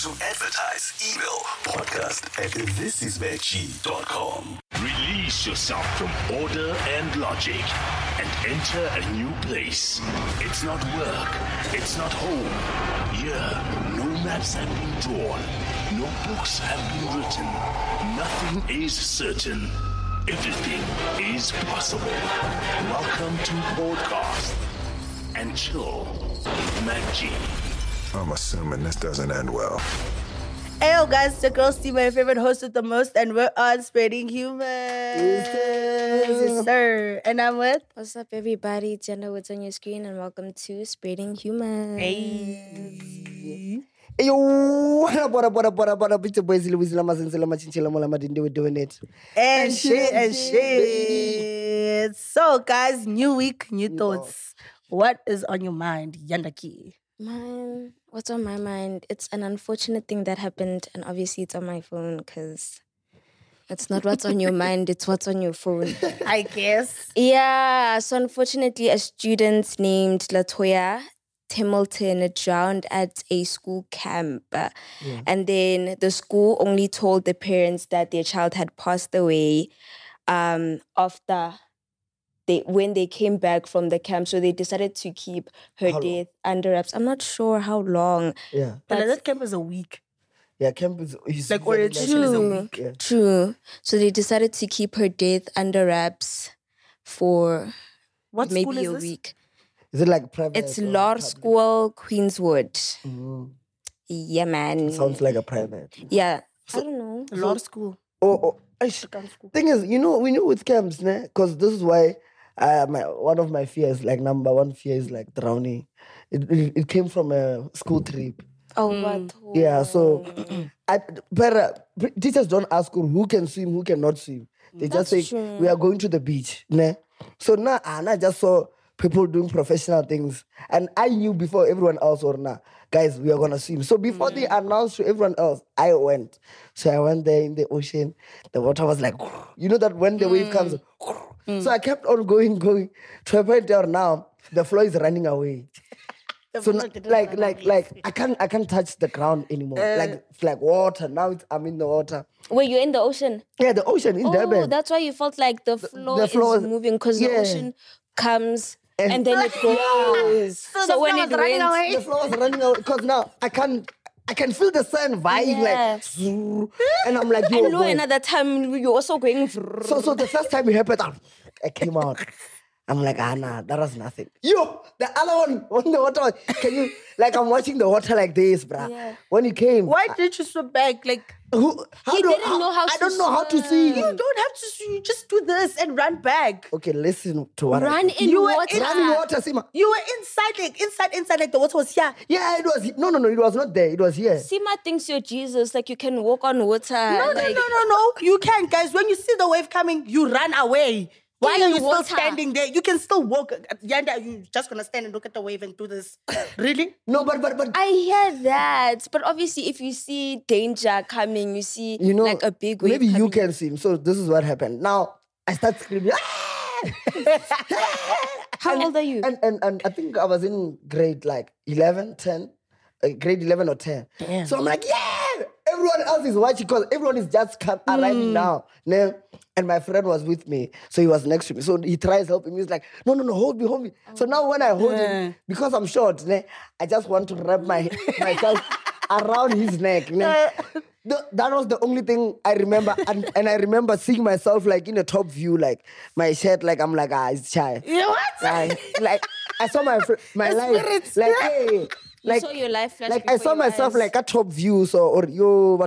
To advertise, email podcast@thisisveggie.com. Release yourself from order and logic and enter a new place. It's not work. It's not home. Here, no maps have been drawn. No books have been written. Nothing is certain. Everything is possible. Welcome to Podcast and Chill with Mac G. I'm assuming this doesn't end well. Hey, yo, guys, it's your girl Steve, my favorite host with the most, and we're on Spreading Humor. Yes, sir. And I'm with... What's up, everybody? Jenna, what's on your screen, and welcome to Spreading Humor. Hey. Yo, what up? It's your boy Zila Wizila Mazinzila Machinchila Mola Madinde. We're doing it. And shit. So, guys, new week, new thoughts. What is on your mind, Yandaki? What's on my mind? It's an unfortunate thing that happened, and obviously it's on my phone because it's not what's on your mind, it's what's on your phone. I guess. Yeah, so unfortunately, a student named Latoya Hamilton drowned at a school camp. And then the school only told the parents that their child had passed away after when they came back from the camp. So they decided to keep her death under wraps. I'm not sure how long. Yeah. But that camp is a week. Yeah, camp is... Like orientation is a week. Yeah. True. So they decided to keep her death under wraps for What maybe school is a this? week. Is it like private? It's or Law public? School, Queenswood. Mm. Yeah, man. Sounds like a private. Yeah. I don't know. Law school. Oh. Thing is, we know with camps, because this is why one of my fears, like number one fear is like drowning. It came from a school trip. Oh, what? Yeah, so teachers don't ask who can swim, who cannot swim. They just say, true. we are going to the beach. So now I just saw people doing professional things. And I knew before everyone else, guys, we are going to swim. So before they announced to everyone else, I went. So I went there in the ocean. The water was like, you know that when the wave comes, so I kept on going to a point where now the floor is running away. So like I can't touch the ground anymore. It's like water. Now I'm in the water. Were you in the ocean? Yeah, the ocean in Durban. Oh, that's why you felt like the floor floor is moving because the yeah. ocean comes and then it goes. So when the it floor was running rains, away? The floor was running out because now I can feel the sun vying Yeah. like, and I'm like, yo, I know boy. another time you're also going. So the first time it happened, I came out. I'm like, nah, that was nothing. Yo, the other one, when the water, can you, like, I'm watching the water like this, bruh. Yeah. When it came, Why didn't you swim back? Like, He didn't know how I to don't know how to swim. swim. you don't have to swim. Just do this and run back. Okay, listen to what I Run said. in You were water. Run in water, Sima. You were inside, like the water was here. Yeah, it was, no, it was not there. It was here. Sima thinks you're Jesus, like you can walk on water. No. You can, guys. When you see the wave coming, you run away. Why In are you water. still standing there? You can still walk. Yanda, you just gonna stand and look at the wave and do this. Really? No, but I hear that, but obviously, if you see danger coming, you see like a big wave. maybe you coming. can swim. So this is what happened. Now I start screaming. How old are you? And I think I was in grade like 11, 10, grade 11 or 10. Damn. So I'm like, yeah! Everyone else is watching because everyone is just arriving now. And my friend was with me. So he was next to me. So he tries helping me. He's like, no, hold me. So now when I hold him, because I'm short, I just want to wrap myself around his neck. That was the only thing I remember. And I remember seeing myself like in a top view, like my shirt, like I'm like, it's shy. You know what? Like I saw my life. spirits. Like, hey. You saw your life flash Like I before saw your myself eyes. like a top view, so or yo,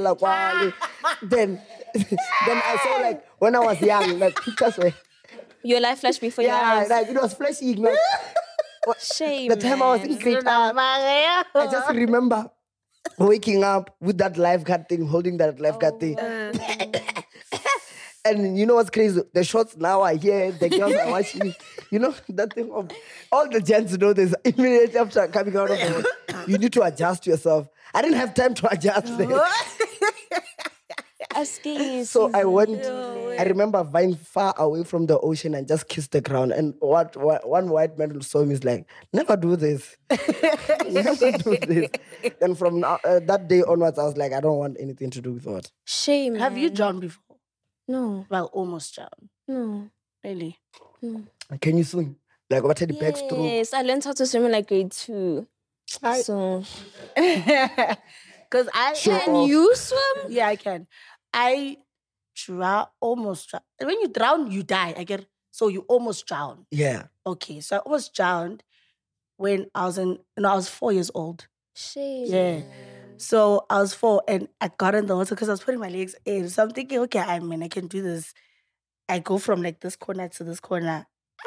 then I saw like when I was young, like pictures were Your life flashed before your eyes. like it was flashing. Like, Shame. the time I was in grade I just remember waking up with that lifeguard thing, holding that lifeguard thing. And you know what's crazy? The shots now are here, the girls are watching. You know, that thing of all the gents know this immediately after coming out of the water. You need to adjust yourself. I didn't have time to adjust there. So I went, I remember vying far away from the ocean and just kissed the ground. And what one white man saw me is like, never do this. Never do this. And from that day onwards, I was like, I don't want anything to do with water. Shame. Have you drowned before? No. Well, almost drowned. No. Really? Can you swim? Like, what are the backstroke? Yes, I learned how to swim in like grade 2. So Because can you swim? Yeah, I can. I almost drown. When you drown, you die. I get. So you almost drown. Yeah. Okay, so I almost drowned when I was 4 years old. Shame. Yeah. So I was 4 and I got in the water because I was putting my legs in. So I'm thinking, okay, I can do this. I go from like this corner to this corner.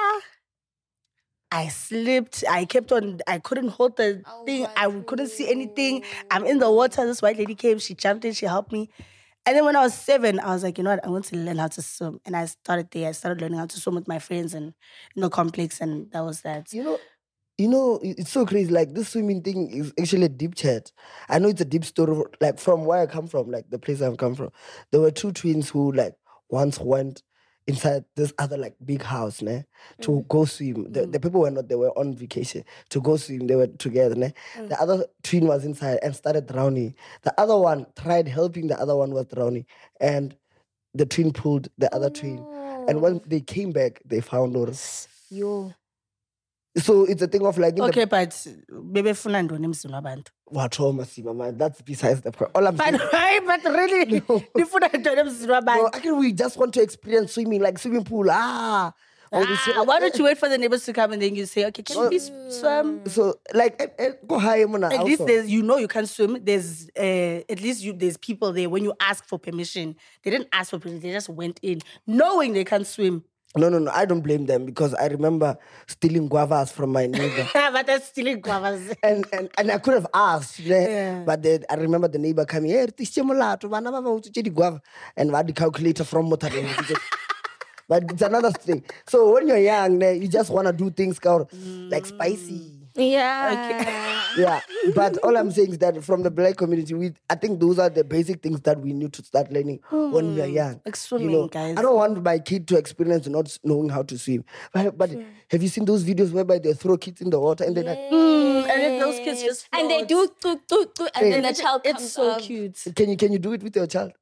I slipped. I kept on. I couldn't hold the thing. I couldn't see anything. I'm in the water. This white lady came. She jumped in. She helped me. And then when I was 7, I was like, you know what? I want to learn how to swim. And I started there. I started learning how to swim with my friends and in the complex. And that was that. You know, it's so crazy. Like, this swimming thing is actually a deep chat. I know it's a deep story. Like, from where I come from, like the place I've come from, there were 2 twins who like once went inside this other like big house, ne, to go swim. The people were not, they were on vacation to go swim. They were together, ne. The other twin was inside and started drowning. The other one tried helping, the other one was drowning. And the twin pulled the other twin. And when they came back, they found her. Yo. So it's a thing of like... Okay, but baby funando nimsino abantu. What trauma, man? That's besides the point. All I'm saying... But really, No, actually, we just want to experience swimming, like swimming pool. Why don't you wait for the neighbors to come and then you say, okay, can you please swim? So, like, go high, Mona. At least there's, you can swim. There's at least there's people there. When you ask for permission, they didn't ask for permission. They just went in, knowing they can't swim. No. I don't blame them because I remember stealing guavas from my neighbor. But that's stealing guavas. and I could have asked, but I remember the neighbor coming here. And I had the calculator from Motor. But it's another thing. So when you're young, you just want to do things like spicy. Yeah. Yeah. But all I'm saying is that from the black community, I think those are the basic things that we need to start learning when we are young. Like swimming, guys. I don't want my kid to experience not knowing how to swim. But have you seen those videos whereby they throw kids in the water and they're like... and then those kids just float. And they do, and then the child comes It's so up. cute. Can you do it with your child?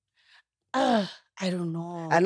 I don't know. I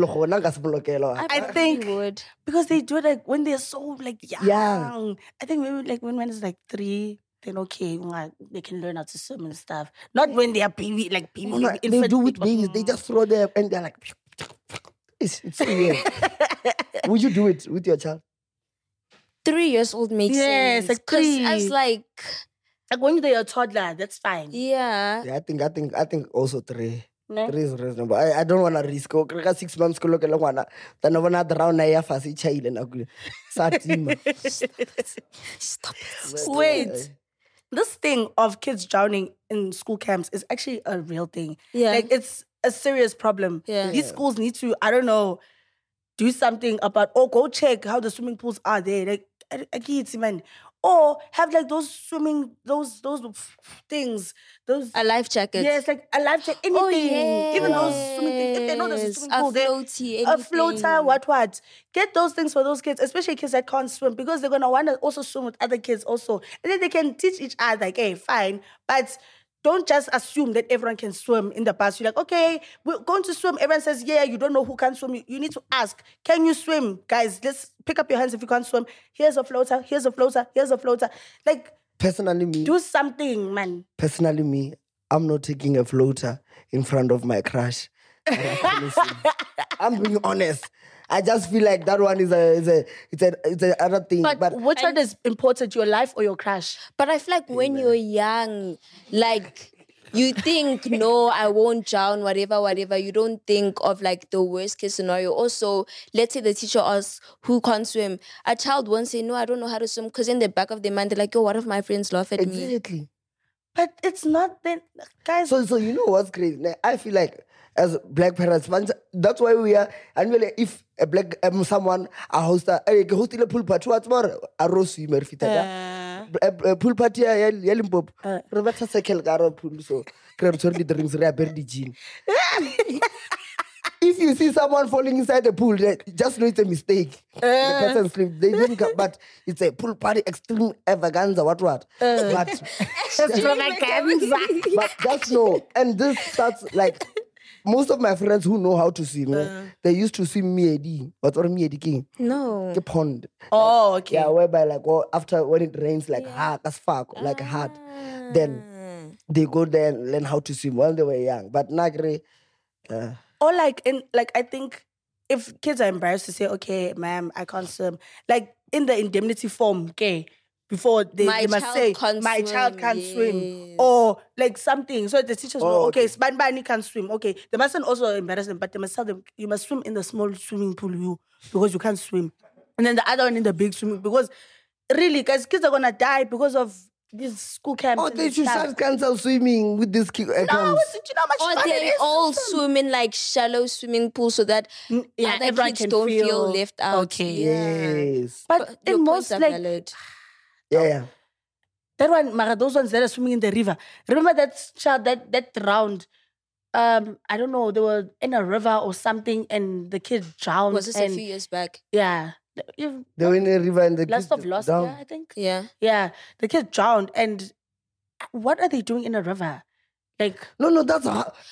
think you would. because they do it like when they're so like young. Yeah. I think maybe like when is like 3, then okay, they can learn how to swim and stuff. Not when they are baby, like baby. No, they infant do with people. babies. They just throw them and they're like... It's so weird. Would you do it with your child? 3 years old makes Yes, sense. like 'Cause three. I was like, when they're a toddler, that's fine. yeah. Yeah, I think also 3. No? 3 is reasonable. I don't want to risk. 6 months ko lokela ngwana. Then when I drown na ya fasi chaile na ku. Satima. Stop it. Wait. This thing of kids drowning in school camps is actually a real thing. Yeah. Like, it's a serious problem. Yeah. These schools need to, I don't know, do something about, or go check how the swimming pools are there. Like, I can't see, man. Or have like those swimming, those things, those... A life jacket. Yes, like a life jacket, anything. Oh, yes. Even those swimming things. If they know there's a swimming pool there. floaty, A floater, what. Get those things for those kids, especially kids that can't swim, because they're going to want to also swim with other kids also. And then they can teach each other, like, hey, fine, but don't just assume that everyone can swim in the past. You're like, okay, we're going to swim. Everyone says, yeah, you don't know who can swim. You need to ask, can you swim? Guys, let's pick up your hands if you can't swim. Here's a floater, here's a floater, here's a floater. Like, Personally, do something, man. Personally, me, I'm not taking a floater in front of my crush. I'm being honest. I just feel like that one is a other thing. But which one is important, your life or your crush? But I feel like when you're young, like, you think, no, I won't drown, whatever. You don't think of like the worst case scenario. Also, let's say the teacher asks who can't swim. A child won't say, no, I don't know how to swim, because in the back of their mind, they're like, yo, what if my friends laugh at me? Exactly. But it's not that, guys. So you know what's crazy? I feel like as black parents, that's why we are. And really, if a black someone a host a pool party, what's more a rose swimmer fitted. pool party ya Limpopo. Re batla circle ka hara pool so re tshwere di drinks re apere di jean. If you see someone falling inside the pool, just know it's a mistake. The person slipped. They didn't come, but it's a pool party, extreme extravaganza, what. But just know, and this starts like most of my friends who know how to swim, they used to swim Miedi. What's Miedi King? No. The pond. Oh, okay. Yeah, whereby like after when it rains, like hard as fuck, like hard. Then they go there and learn how to swim while they were young. But Nagre. Or like I think if kids are embarrassed to say, okay, ma'am, I can't swim, like in the indemnity form, okay, before they must say, my child can't swim, or like something. So the teachers know, okay, Spanbani can't swim. Okay, they mustn't also embarrass them, but they must tell them, you must swim in the small swimming pool, because you can't swim. And then the other one in the big swimming, because really, guys, kids are gonna die because of these school camps. Oh, they should start cancel swimming with this kids. No, do you know how much Or fun it they is? all swim in like shallow swimming pools so that other everyone kids can don't feel left out. Okay. Yes. But your in points most are like valid. Yeah. that one, Mara, those ones that are swimming in the river. Remember that child that drowned? I don't know. They were in a river or something, and the kid drowned. Was this a few years back? Yeah. They were in a river and the Last kids of last down. year, I think. Yeah. Yeah. The kid drowned, and what are they doing in a river? Like, No, that's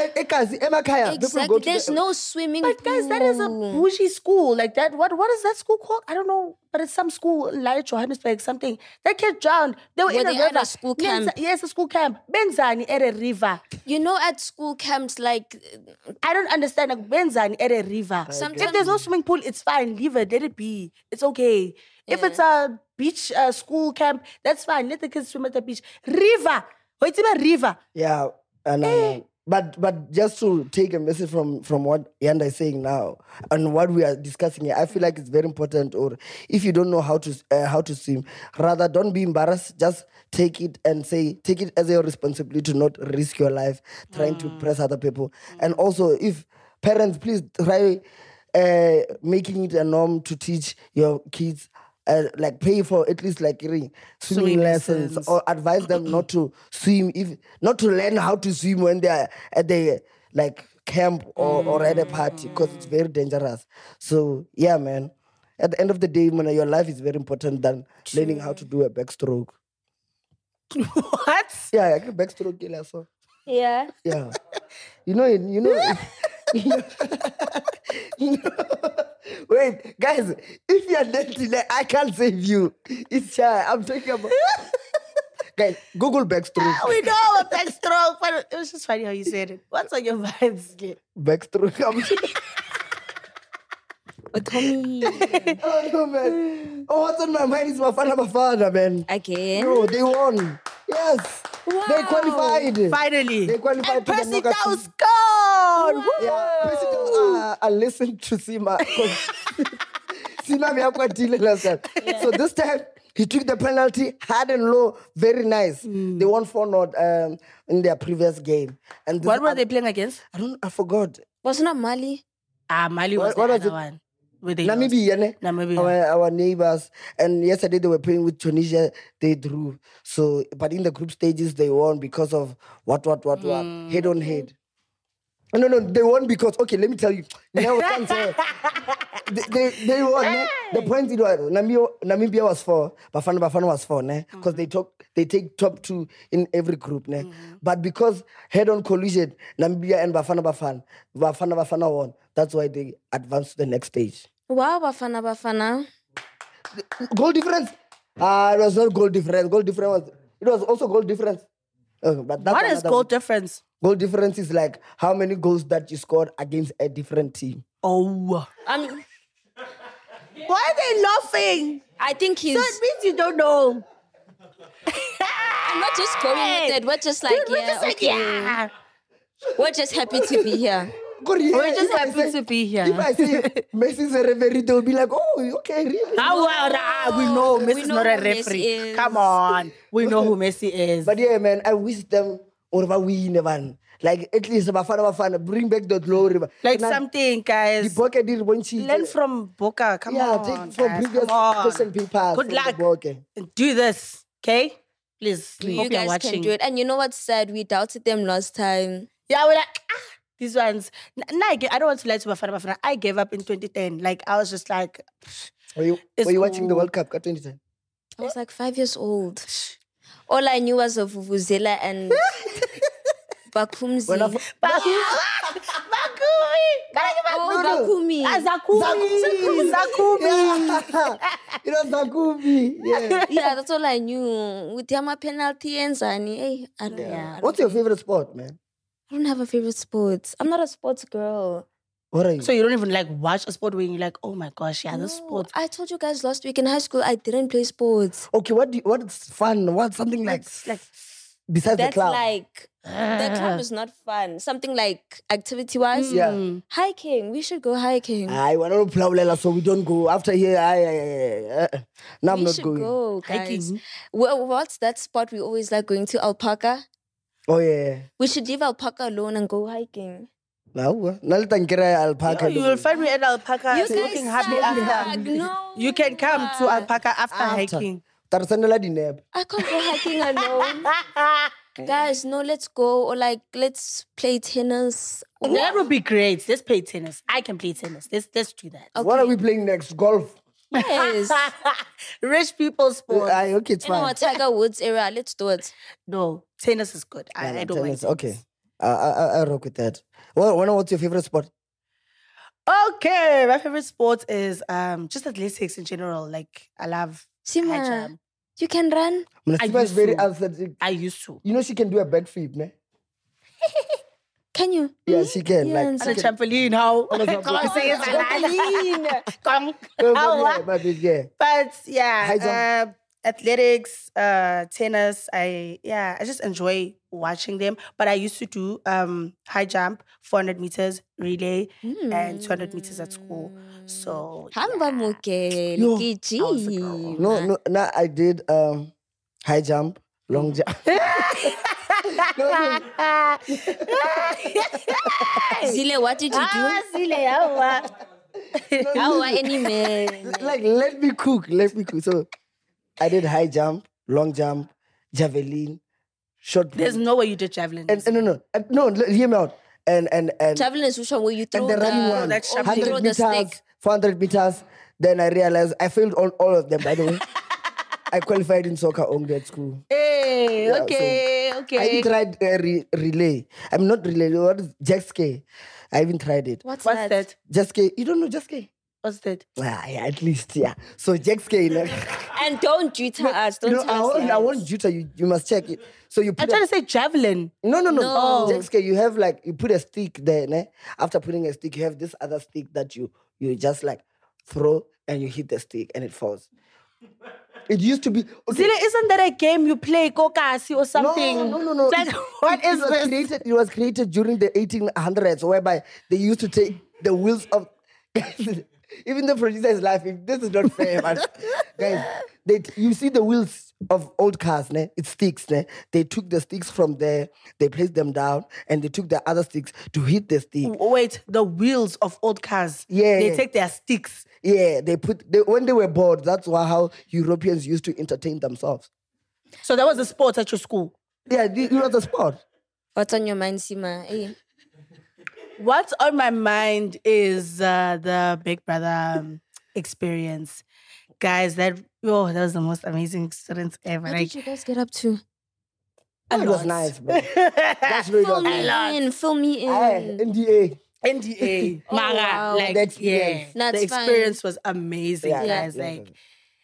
Exactly. There's no swimming but guys, that is a bougie school. Like that. What is that school called? I don't know. But it's some school like Johannesburg, something. That kid drowned. They were in a they at river. a school camp? Yes, a school camp. Benzani at a river. You know, at school camps, like I don't understand. Like Benzani at a river. Sometimes- If there's no swimming pool, it's fine. Leave it. Let it be. It's okay. If it's a beach school camp, that's fine. Let the kids swim at the beach. River. Wait, it's a river. Yeah, and but just to take a message from what Yanda is saying now and what we are discussing here, I feel like it's very important. Or if you don't know how to swim, rather don't be embarrassed. Just take it as your responsibility to not risk your life trying to impress other people. And also, if parents, please try making it a norm to teach your kids. Like pay for at least like swimming lessons or advise them not to swim, not to learn how to swim when they are at the like camp or at a party, because it's very dangerous. So yeah, man, at the end of the day, man, your life is very important than learning how to do a backstroke. What? Yeah, I can backstroke killer, so yeah. yeah. You know. Wait, guys, if you're dating, I can't save you. It's shy. I'm talking about. Guys, Google backstroke. We know a backstroke, but it was just funny how you said it. What's on your mind? Backstroke. But Tommy. Oh no, man. Oh, what's on my mind is Bafana, man. Again. No, they won. Yes. Wow. They qualified. Finally. They qualified And to the Percy knockout Tau stage. scored! Yeah, Percy Tau, I listened to Sima. Sima Miakwatile last time. So this time, he took the penalty, hard and low, very nice. They won 4-0 in their previous game. And this What were they playing against? I forgot. Wasn't it Mali? Mali was What the was other it? one. Where they Namibia, ne? Namibia. Our neighbors. And yesterday they were playing with Tunisia. They drew. So, but in the group stages, they won because of what? Head on head. No, they won because, okay, let me tell you. They won. Ne? The point it was, Namibia was 4, Bafana was 4, because they take top 2 in every group. Ne? But because head-on collision, Namibia and Bafana won. That's why they advanced to the next stage. Wow, Bafana. Goal difference? It was not goal difference. It was also goal difference. But that's What is goal difference? Goal difference is like how many goals that you scored against a different team. Oh. I mean, Why are they laughing? I think he's. So it means you don't know. I'm not just going with it. We're just like, Dude, we're yeah, just like, okay. yeah. We're just happy to be here. We're just happy to be here. If I say Messi's a referee, they'll be like, oh, okay, really? We know Messi's know not a who Messi referee. is. Come on. We know who Messi is. But yeah, man, I wish them over win, man. Like, at least Bafana, bring back the glory. like Now, something, the guys. Boca did when she... Learn from Boca. Come Yeah, on. take from guys. previous Come on. question papers. Good from luck. the Boca. Do this. Okay? Please, You hope you're guys watching. can do it. And you know what's sad? We doubted them last time. Yeah, we're like, these ones. I don't want to lie to Bafana. I gave up in 2010. Like, I was just like, Were you It's watching the cool. World Cup 2010? I was like 5 years old. All I knew was of Vuvuzela and Bakumzi. When I- Bakumi! Bakumi. Zakumi! Yeah. It was Zakumi. Yeah. Yeah, that's all I knew. With Yama penalty and Zani. Hey, I don't know. What's your favorite sport, man? I don't have a favorite sport. I'm not a sports girl. What are you? So you don't even like watch a sport when you're like, oh my gosh, yeah, this No, sport. I told you guys last week in high school I didn't play sports. Okay, what's fun? What's something like besides the That's club? like the club is not fun. Something like activity-wise. Yeah. Hiking. We should go hiking. I want to play, so we don't go after here. Now I'm We not should going. go, guys. Hiking. Well, what's that spot we always like going to? Alpaca. Oh yeah. We should leave Alpaca alone and go hiking. Now, alpaca. You will find me at Alpaca You guys looking happy suck. after. No. You can come to Alpaca after hiking. Tarzanella dineb. I can't go hiking alone. Guys, no, let's go. Or like, let's play tennis. That would be great. Let's play tennis. I can play tennis. Let's do that. What are we playing next? Golf. Yes. Rich people sport. Okay, it's You know fine. what, Tiger Woods area, let's do it. No, tennis is good. I don't mind. Tennis, okay. I rock with that. What's your favorite sport? Okay, my favorite sport is just athletics in general. Like I love high Sima, jump. you can run? Siva is used very to. athletic. I used to. You know she can do a backflip, ne? Can you? Yeah, she can. Yeah, Like, and On a trampoline, how? On a Come on, say it's trampoline. Come. yeah, How? yeah. But High yeah, jump. athletics, tennis. I just enjoy watching them. But I used to do high jump, 400 meters relay, and 200 meters at school. So Hamba muke, Yo, Likiji. No, I did high jump, long jump. Zile, what did you do? How any man? Like, let me cook. So I did high jump, long jump, javelin, short. There's no way you did javelin. and no, hear me out. And Javelin is which one where you throw the running one, that sharp you throw 100 the meters, stick. 400 meters. Then I realized I failed all of them, by the way. I qualified in soccer only at school. Hey, Yeah, okay. I even tried relay. I'm not relay. What is jet ski? I even tried it. What's What's that? Jet ski. You don't know jet ski? What's that? Yeah, at least, yeah. So jet ski. Like, And don't tutor us. Don't tell us I lies. want Juta. You must check it. So you I'm put trying to say javelin. no. No. Jet ski. You have like you put a stick there. Ne? After putting a stick, you have this other stick that you just like throw and you hit the stick and it falls. It used to be okay. Zile, isn't that a game you play, Kokasi or something? No. Like, what is this? It was created during the 1800s, whereby they used to take the wheels of. Even the producer is laughing. This is not fair, man. Guys, you see the wheels of old cars, ne? It sticks, ne? They took the sticks from there, they placed them down, and they took the other sticks to hit the stick. Wait, the wheels of old cars. Yeah, They yeah. take their sticks. Yeah, when they were bored, that's how Europeans used to entertain themselves. So that was a sport at your school. Yeah, it was a sport. What's on your mind, Sima? Hey. What's on my mind is the Big Brother experience. Guys, that was the most amazing experience ever. What Like, did you guys get up to? It was nice, bro. That's really Fill was me nice. in. Fill me in. Aye, NDA. NDA. Oh, Mara, wow. like, The experience. yeah. That's The experience was amazing, guys. Like,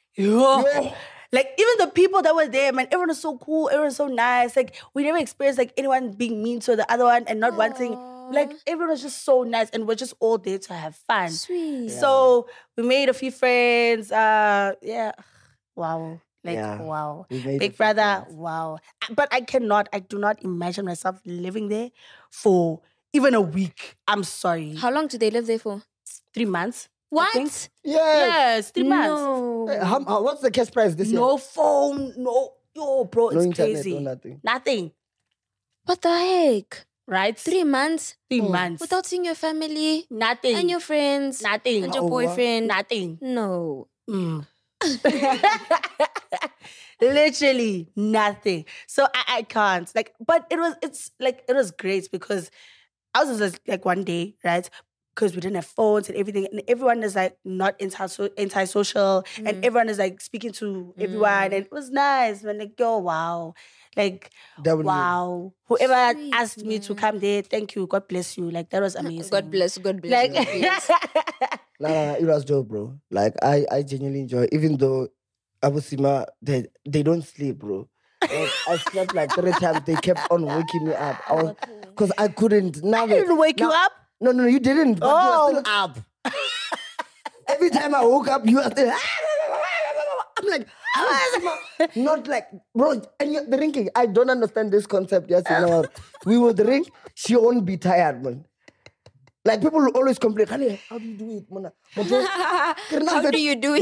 like even the people that were there, man, everyone was so cool, everyone was so nice. Like we never experienced like anyone being mean to the other one and not wanting. Like everyone was just so nice, and we're just all there to have fun. Sweet. So we made a few friends. Yeah, wow, like Yeah, wow, we made a Big few Brother, friends. wow. But I do not imagine myself living there for even a week. I'm sorry, How long did they live there for? 3 months. I What? think. Yes. Yes, 3 months. No. Hey, what's the cash price this year? No phone, bro, No it's internet, crazy. no nothing. Nothing, What the heck? right? 3 months 3 months. without seeing your family nothing. and your friends Nothing. and your Oh, wow. boyfriend. Nothing. No. Mm. Literally nothing. So I can't. Like, but it was great because I was just like one day, right? Because we didn't have phones and everything, and everyone is like not anti-social, and everyone is like speaking to everyone, and it was nice. Man, like, yo, wow, like, Definitely. wow. Whoever Sweet, asked me to come there, thank you, God bless you. Like, that was amazing. God bless. Like, Nah, it was dope, bro. Like I genuinely enjoy it. Even though Abu Sima, they don't sleep, bro. Like, I slept like 3 times. They kept on waking me up. Because I couldn't. Now I didn't wake you up. No, you didn't. But you Oh. were still up. Every time I woke up, you were still. I'm like, not like, bro. And you're drinking. I don't understand this concept. Yes, you know, we will drink. She won't be tired, man. Like, people will always complain, "Honey, how do you do it, man?" How do you do it?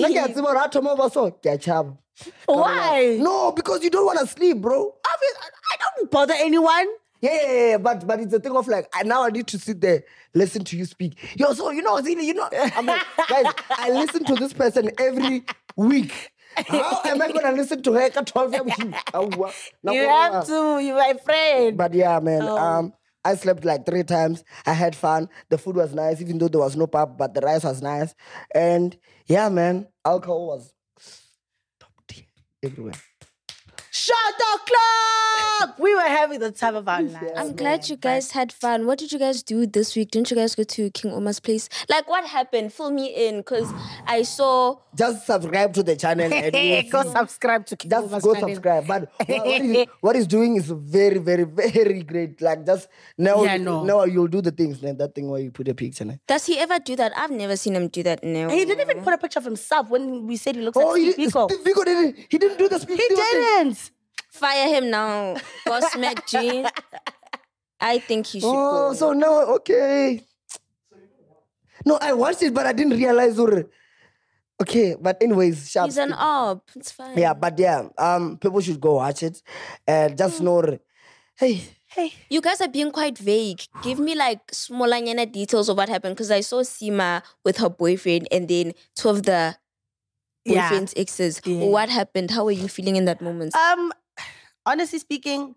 Why? No, because you don't want to sleep, bro. I don't bother anyone. Yeah, but it's a thing of like, now I need to sit there, listen to you speak. Yo, so you know, I'm like, guys, I listen to this person every week. How am I gonna listen to her at 12 You have to. You're my friend. But yeah, man. I slept like 3 times. I had fun. The food was nice, even though there was no pub, but the rice was nice. And yeah, man, alcohol was top tier everywhere. Shut the clock! We were having the time of our lives. I'm glad you guys had fun. What did you guys do this week? Didn't you guys go to King Omar's place? Like, what happened? Fill me in, because I saw... Just subscribe to the channel. And Go subscribe to King just Omar's go channel. subscribe. But what he's doing is very, very, very great. Like, just now, now you'll do the things. Man, that thing where you put a picture. Man. Does he ever do that? I've never seen him do that. No. He didn't even put a picture of himself when we said he looks like Steve Biko. Steve Biko didn't. He didn't do the speech. He didn't. Fire him now. Boss Mac G. I think he should Oh, go. so now, okay. No, I watched it, but I didn't realize. Okay, but anyways, sharp. He's an op. It's fine. Yeah, but yeah, people should go watch it and just know. Hey. You guys are being quite vague. Give me like smaller details of what happened, because I saw Sima with her boyfriend and then 2 of the boyfriend's exes. Yeah. What happened? How were you feeling in that moment? Honestly speaking,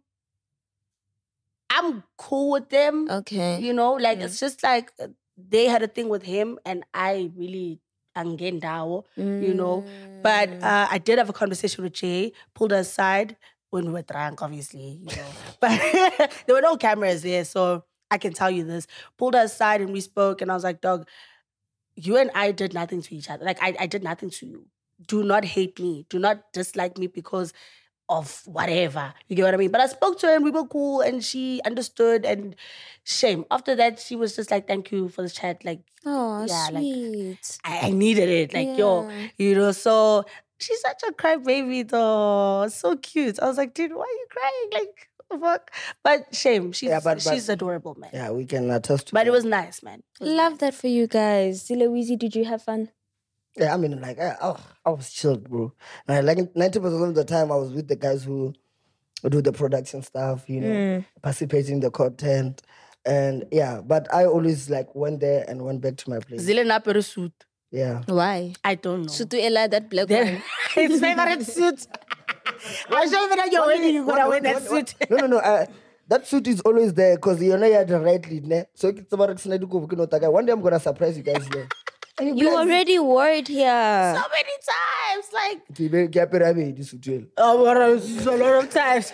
I'm cool with them. Okay. You know, like it's just like they had a thing with him and I really angendao, you know. But I did have a conversation with Jay, pulled her aside when we were drunk, obviously, you know. But there were no cameras there, so I can tell you this. Pulled her aside and we spoke and I was like, dog, you and I did nothing to each other. Like, I did nothing to you. Do not hate me. Do not dislike me because of whatever. You get what I mean? But I spoke to her and we were cool and she understood, and shame. After that, she was just like, thank you for the chat. Like, Oh, yeah, like, sweet. I needed it. Like, yo, you know, so she's such a crybaby though. So cute. I was like, dude, why are you crying? Like, what the fuck? But shame. She's adorable, man. Yeah, we can attest to But that. it was nice, man. It was Love that for you guys. Zilewizi, did you have fun? Yeah, I mean, like, I was chilled, bro. Like 90% of the time, I was with the guys who do the production stuff, you know, participating in the content. And yeah, but I always like went there and went back to my place. Zile Napero suit. Yeah. Why? I don't know. Sutu Ella, that black one. His favorite suit. I'm sure even at your wedding, you're going to wear that suit. No. That suit is always there because you know you had the right lead. Ne? So it's about one day I'm going to surprise you guys here. And You already wore it here. So many times. Like, Oh, a lot of times.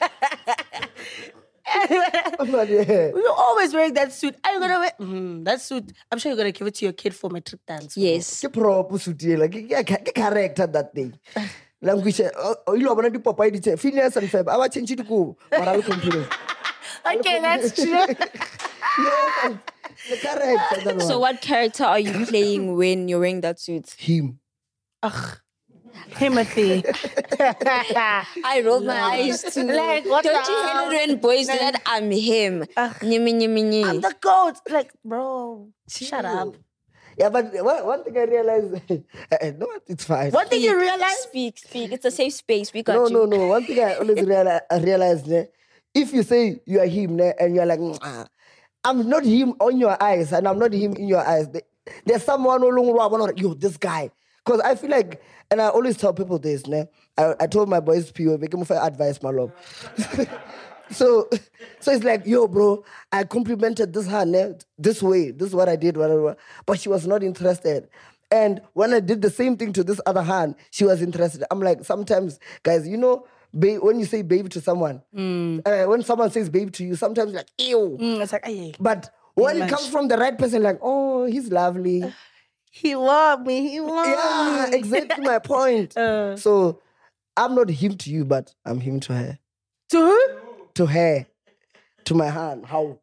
We were always wearing that suit. Are you gonna wear that suit? I'm sure you're gonna give it to your kid for matric dance. Yes. Ke proper suit like character that thing. Language you are di Popeye di Phineas and Ferb. I change it go. Moral complaint. Okay, that's true. Yeah, the character. that So one. what character are you playing when you're wearing that suit? Him. Timothy. I rolled my eyes too. Like, what Don't the you hell? hate it when boys do that? I'm him. Nyimi. I'm the goat. Like, bro, shut up. Yeah, but one thing I realized, no, it's fine. What did you realize? Speak. It's a safe space. We got you. No. One thing I always realized, if you say you are him, and you're like, I'm not him on your eyes, and I'm not him in your eyes. There's someone who yo, this guy. Because I feel like, and I always tell people this, ne? I told my boys, PO, make them for advice, my love. So it's like, yo, bro, I complimented this hand this way. This is what I did, whatever. But she was not interested. And when I did the same thing to this other hand, she was interested. I'm like, sometimes, guys, you know, when you say baby to someone, when someone says baby to you, sometimes you're like, ew. It's like, aye. But when it comes from the right person, like, oh, he's lovely. He want me. Yeah, exactly my point. So I'm not him to you, but I'm him to her. To who? To her. To my hand. How?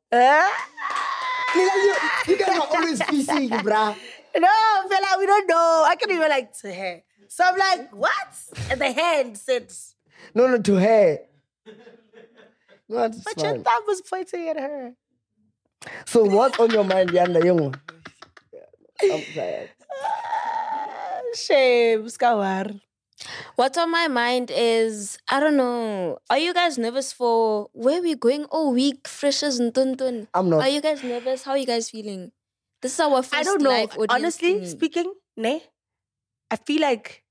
You guys are always fishing, bruh. No, fella, we don't know. I can't even like to her. So I'm like, what? And the hand sits. No, to her. No, it's But fine. your thumb was pointing at her. So what's on your mind, Yanda Young? I'm tired. Shame, Skawar. What's on my mind is, I don't know. Are you guys nervous for where we're going all week? Freshers and Tuntun. I'm not. Are you guys nervous? How are you guys feeling? This is our first I don't know. live audience Honestly thingy. speaking, I feel like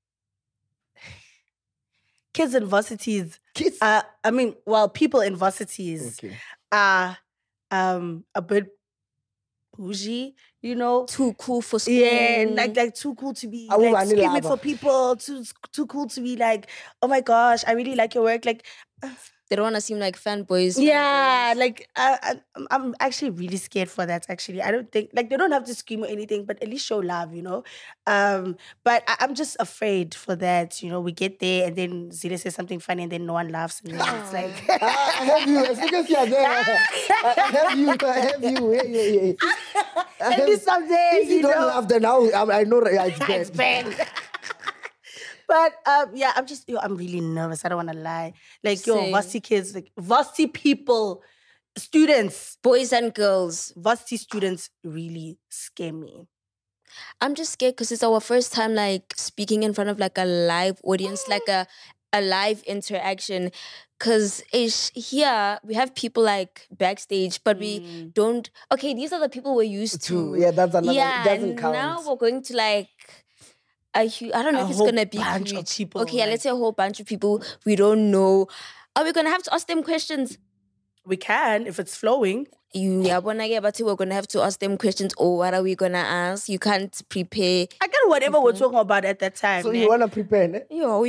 kids in varsities, Kids. people in varsities Okay. are a bit bougie, you know. Too cool for school. Yeah, like too cool to be I will like vanilla, screaming but- for people, too cool to be like, oh my gosh, I really like your work. Like, They don't want to seem like fanboys. yeah, like I'm actually really scared for that. Actually, I don't think like they don't have to scream or anything, but at least show love, you know. But I'm just afraid for that. You know, we get there and then Zile says something funny and then no one laughs, and then it's like. I have you. As long as you're there, I have you. Yeah. At least someday, If you don't laugh, then I know it's bad. It's bad. But yeah, I'm really nervous. I don't want to lie. Like, Same. varsity kids, like varsity people, students, Boys and girls. varsity students really scare me. I'm just scared because it's our first time like speaking in front of like a live audience, like a live interaction. Because here we have people like backstage, but we don't. Okay, these are the people we're used to. Yeah, that's another. Yeah, it doesn't and count. now we're going to like I don't know A if it's whole gonna be bunch huge. of people, Okay, yeah, like- let's say a whole bunch of people we don't know. Are we gonna have to ask them questions? We can if it's flowing. But we're gonna have to ask them questions. Or what are we gonna ask? You can't prepare. I get whatever we're talking about at that time. So ne? you want to prepare, ne? Yo,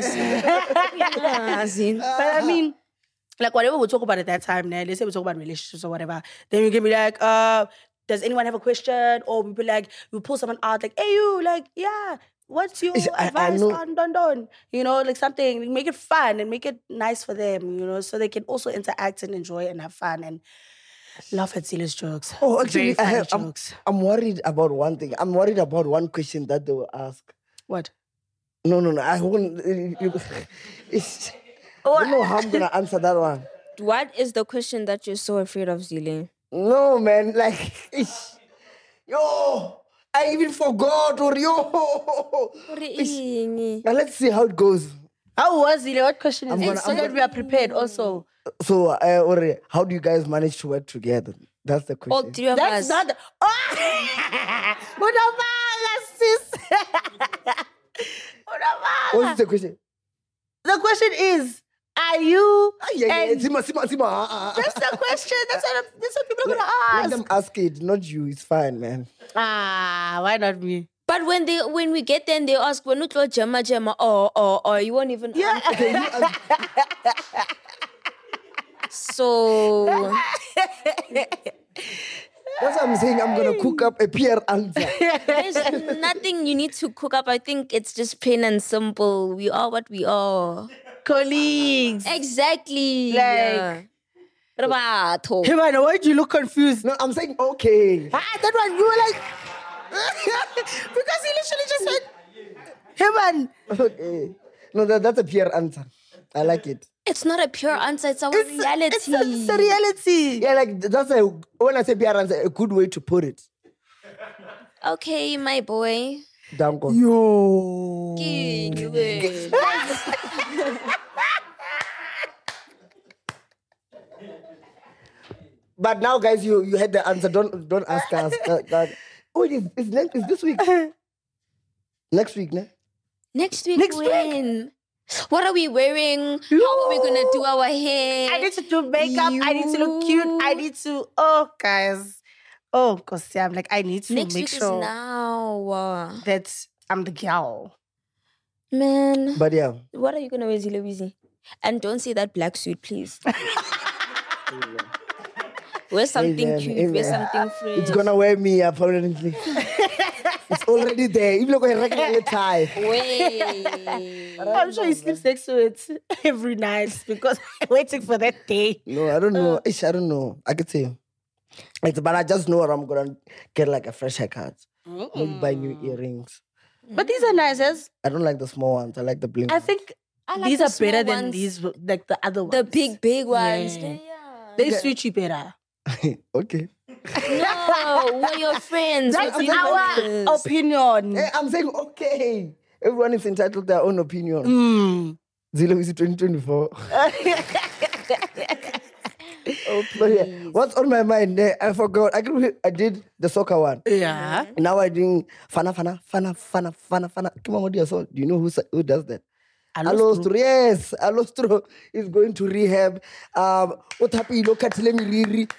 But I mean, like whatever we talk about at that time, ne? Let's say we talk about relationships or whatever. Then you can be like, does anyone have a question? Or we'll be like, we'll pull someone out, like, hey you, like, yeah, what's your I advice know- on Don? You know, like something, like, make it fun and make it nice for them, you know, so they can also interact and enjoy and have fun and laugh at Sila's jokes. Oh, actually, Very funny jokes. I'm worried about one thing. I'm worried about one question that they will ask. What? No. I won't. I don't know how I'm gonna answer that one. What is the question that you're so afraid of, Zile? No, man. Like, yo, I even forgot. Or yo. Now let's see how it goes. How was it? What question is I'm it? gonna- So I'm that we are prepared also. So, or how do you guys manage to work together? That's the All question. three of That's us. not. Oh! Munamanga, sis. Munamanga. What's the question? The question is, are you? Yeah. and- Sima. That's the question. That's what people are Let gonna them ask. ask it, not you. It's fine, man. Why not me? But when we get there and they ask, we're not like Jama, or you won't even answer. So That's what I'm saying. I'm gonna cook up a PR answer. there's nothing you need to cook up. I think it's just plain and simple. We are what we are. Colleagues. Exactly. Like- Rabato. Hey man, why do you look confused? No, I'm saying okay. That one, you were like, because he literally just said, hey man, Okay. No, that's a PR answer. I like it. It's not a pure answer. It's our reality. it's a reality. Yeah, like that's when I say PR answer, a good way to put it. Okay, my boy. Danko. Yo. But now, guys, you had the answer. Don't ask us. Wait, is this week? Next week, ne? Next week, Next week? when? What are we wearing? How are we gonna do our hair? I need to do makeup. I need to look cute. I need to. Oh, guys. Oh, cause I'm like, I need to Next make week is sure now. that I'm the gal. Man, But yeah. what are you gonna wear, Zilowizi? And don't say that black suit, please. Wear something Amen, cute. Wear amen. something fresh. It's gonna wear me apparently. It's already there. Even look at a tie. Wait. I'm sure he sleeps next to it every night because I'm waiting for that day. No, I don't know. Ish, I don't know. I could say. But I just know I'm gonna get like a fresh haircut. Maybe buy new earrings. But these are nice, yes? I don't like the small ones. I like the bling. I think I like these the are better small than ones. these, like the other ones. The big ones. Yeah. Yeah. They suit you better. Okay. No, we're your friends. That's We're our friends. opinion. Hey, I'm saying okay. Everyone is entitled to their own opinion. Mm. Zilo is 2024. But yeah, what's on my mind? I forgot. I did the soccer one. Yeah. Now I doing fana. Come on, dear soul. Do you know who does that? Alostro, yes. Alostro is going to rehab. What happened? Look at room.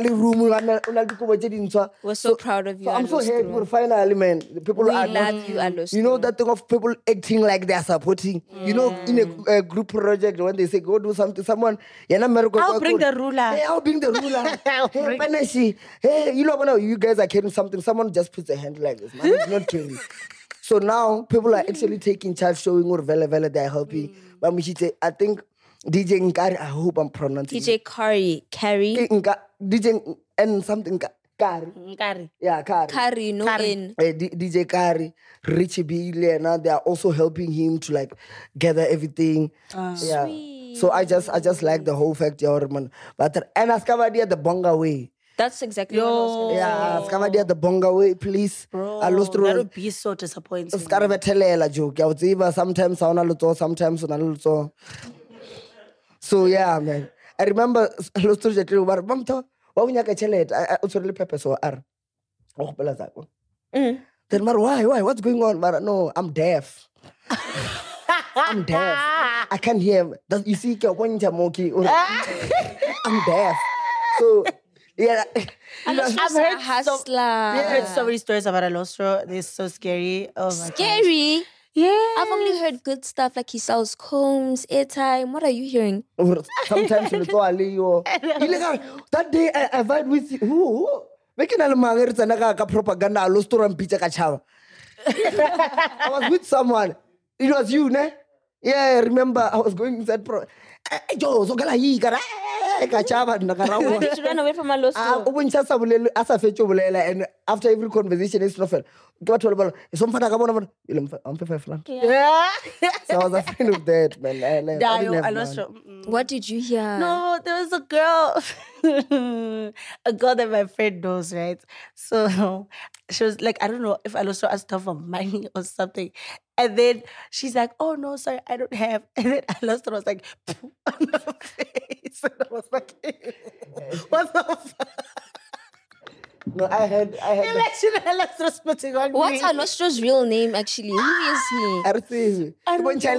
We're so proud of you. So I'm so Alostro. happy. Finally, man. The people We are love you, Alostro. You know that thing of people acting like they are supporting. You know, in a group project when they say go do something, someone. I'll bring the ruler. Hey, I'll bring the ruler. I'll Hey, bring- Panashi. Hey, you know, you guys are carrying something. Someone just puts a hand like this. Man, it's not doing. So now people are actually taking charge, showing what vele they're helping. But I think DJ Nkari, I hope I'm pronouncing DJ Carrie. DJ and something Kari. Nkari. Yeah, Kari. Carrie, no Carrie. N. DJ Kari, Richie B, Lena, they are also helping him to like gather everything. Yeah. Sweet. So I just like the whole fact, man. But and Askavadia the Bonga way. That's exactly what I was going to Yeah, Askavadia the Bonga way, please. Bro, I lost that would be so disappointing. Skaravetelela joke. I would say sometimes on a luto, sometimes on a luto. So yeah, man. I remember I lost to the tree, but Mamto, what when you get chelet, I also really pepper so are. Oh, Belazako. Then, Mar, why? What's going on? Mar, no, I'm deaf. I'm deaf. I can't hear. You see, I'm deaf. So, yeah. I've heard hustler. I've heard so many stories about Alostro. They're so scary. Oh my God. Scary. Yeah. I've only heard good stuff like he sells combs, airtime. What are you hearing? Sometimes you go Aliyo. That day I vibe with you. Who? Making a propaganda. I lost to pizza kachava. I was with someone. It was you, ne? Yeah, I remember I was going inside Yo, so kala yi kara kachava nakarawa. Why did you run away from Alostro? And after every conversation, it's not fair. I'm Yeah. So I was afraid of that, man. I didn't Dio, have Alostro. none. What did you hear? No, there was a girl. A girl that my friend knows, right? So she was like, I don't know if Alostro asked her for money or something. And then she's like, oh no, sorry, I don't have. And then Alostro was like, on her face. And I was like, what the fuck? No, I had Imagine Alostro spitting on What's me. Alostro's real name actually? Who is he? I see. I don't Say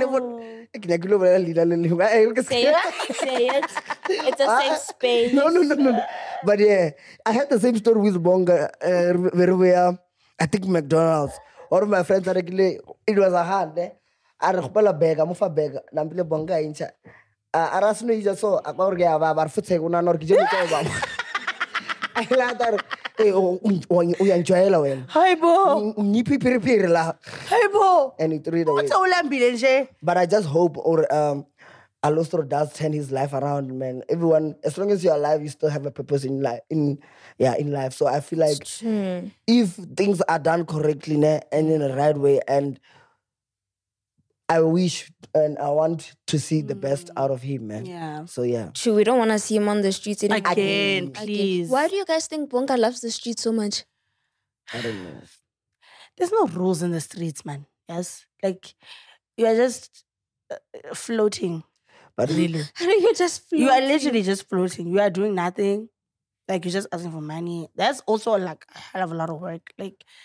it. Say it. It's a safe space. No. But yeah, I had the same story with Bonga, where we are, I think McDonald's. One of my friends are actually, it was a hand, eh? I recall a bag, I'm a bag, Nampile Bonga incha. Arasno is just so, a gorga, our foot say, one or Kijaba. I like that. We enjoy it. Hi, Bo. Nipi piripirla. Hi, Bo. And it read away. What's all ambulance? But I just hope Alostro does turn his life around, man. Everyone, as long as you're alive, you still have a purpose in life. In life. So I feel like if things are done correctly and in the right way, and I wish and I want to see the best out of him, man. Yeah. So yeah. True, we don't want to see him on the streets anymore. Again, please. Why do you guys think Bonga loves the streets so much? I don't know. There's no rules in the streets, man. Yes? Like, you are just floating. But Really. You're just You are literally just floating. You are doing nothing. Like, you're just asking for money. That's also like a hell of a lot of work. Like,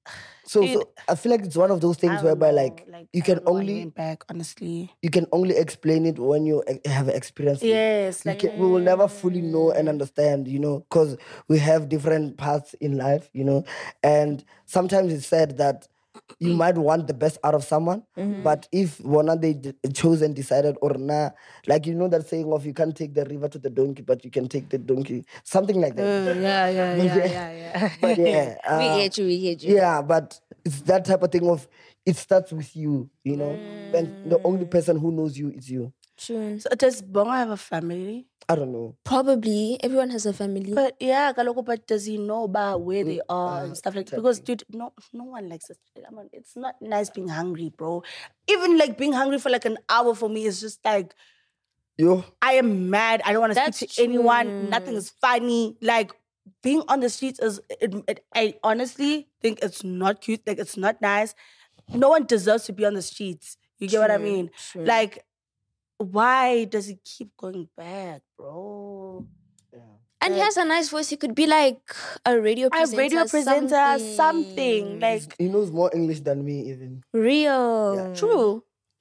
So Dude, I feel like it's one of those things I don't whereby know, like you I can don't know why he only went back, honestly. you can only explain it when you have experience. Yes, We like will never fully know and understand, because we have different paths in life, and sometimes it's said that you might want the best out of someone, but if one they chose and decided or nah, like that saying of you can't take the river to the donkey, but you can take the donkey, something like that. yeah. But yeah, we get you. yeah, but it's that type of thing of it starts with you, and the only person who knows you is you. True. So does Bongo have a family? I don't know. Probably everyone has a family. But yeah, Kaloko, but does he know about where they are and stuff like that? Because dude, no one likes it. I mean, it's not nice being hungry, bro. Even like being hungry for like an hour for me is just like Yo, I am mad. I don't want to speak That's to anyone. true. Nothing is funny. Like being on the streets I honestly think it's not cute. Like it's not nice. No one deserves to be on the streets. You get what I True, mean? true. Like, why does he keep going back, bro? And he has a nice voice. He could be like a radio presenter. Something. Like, he knows more English than me even. real. true.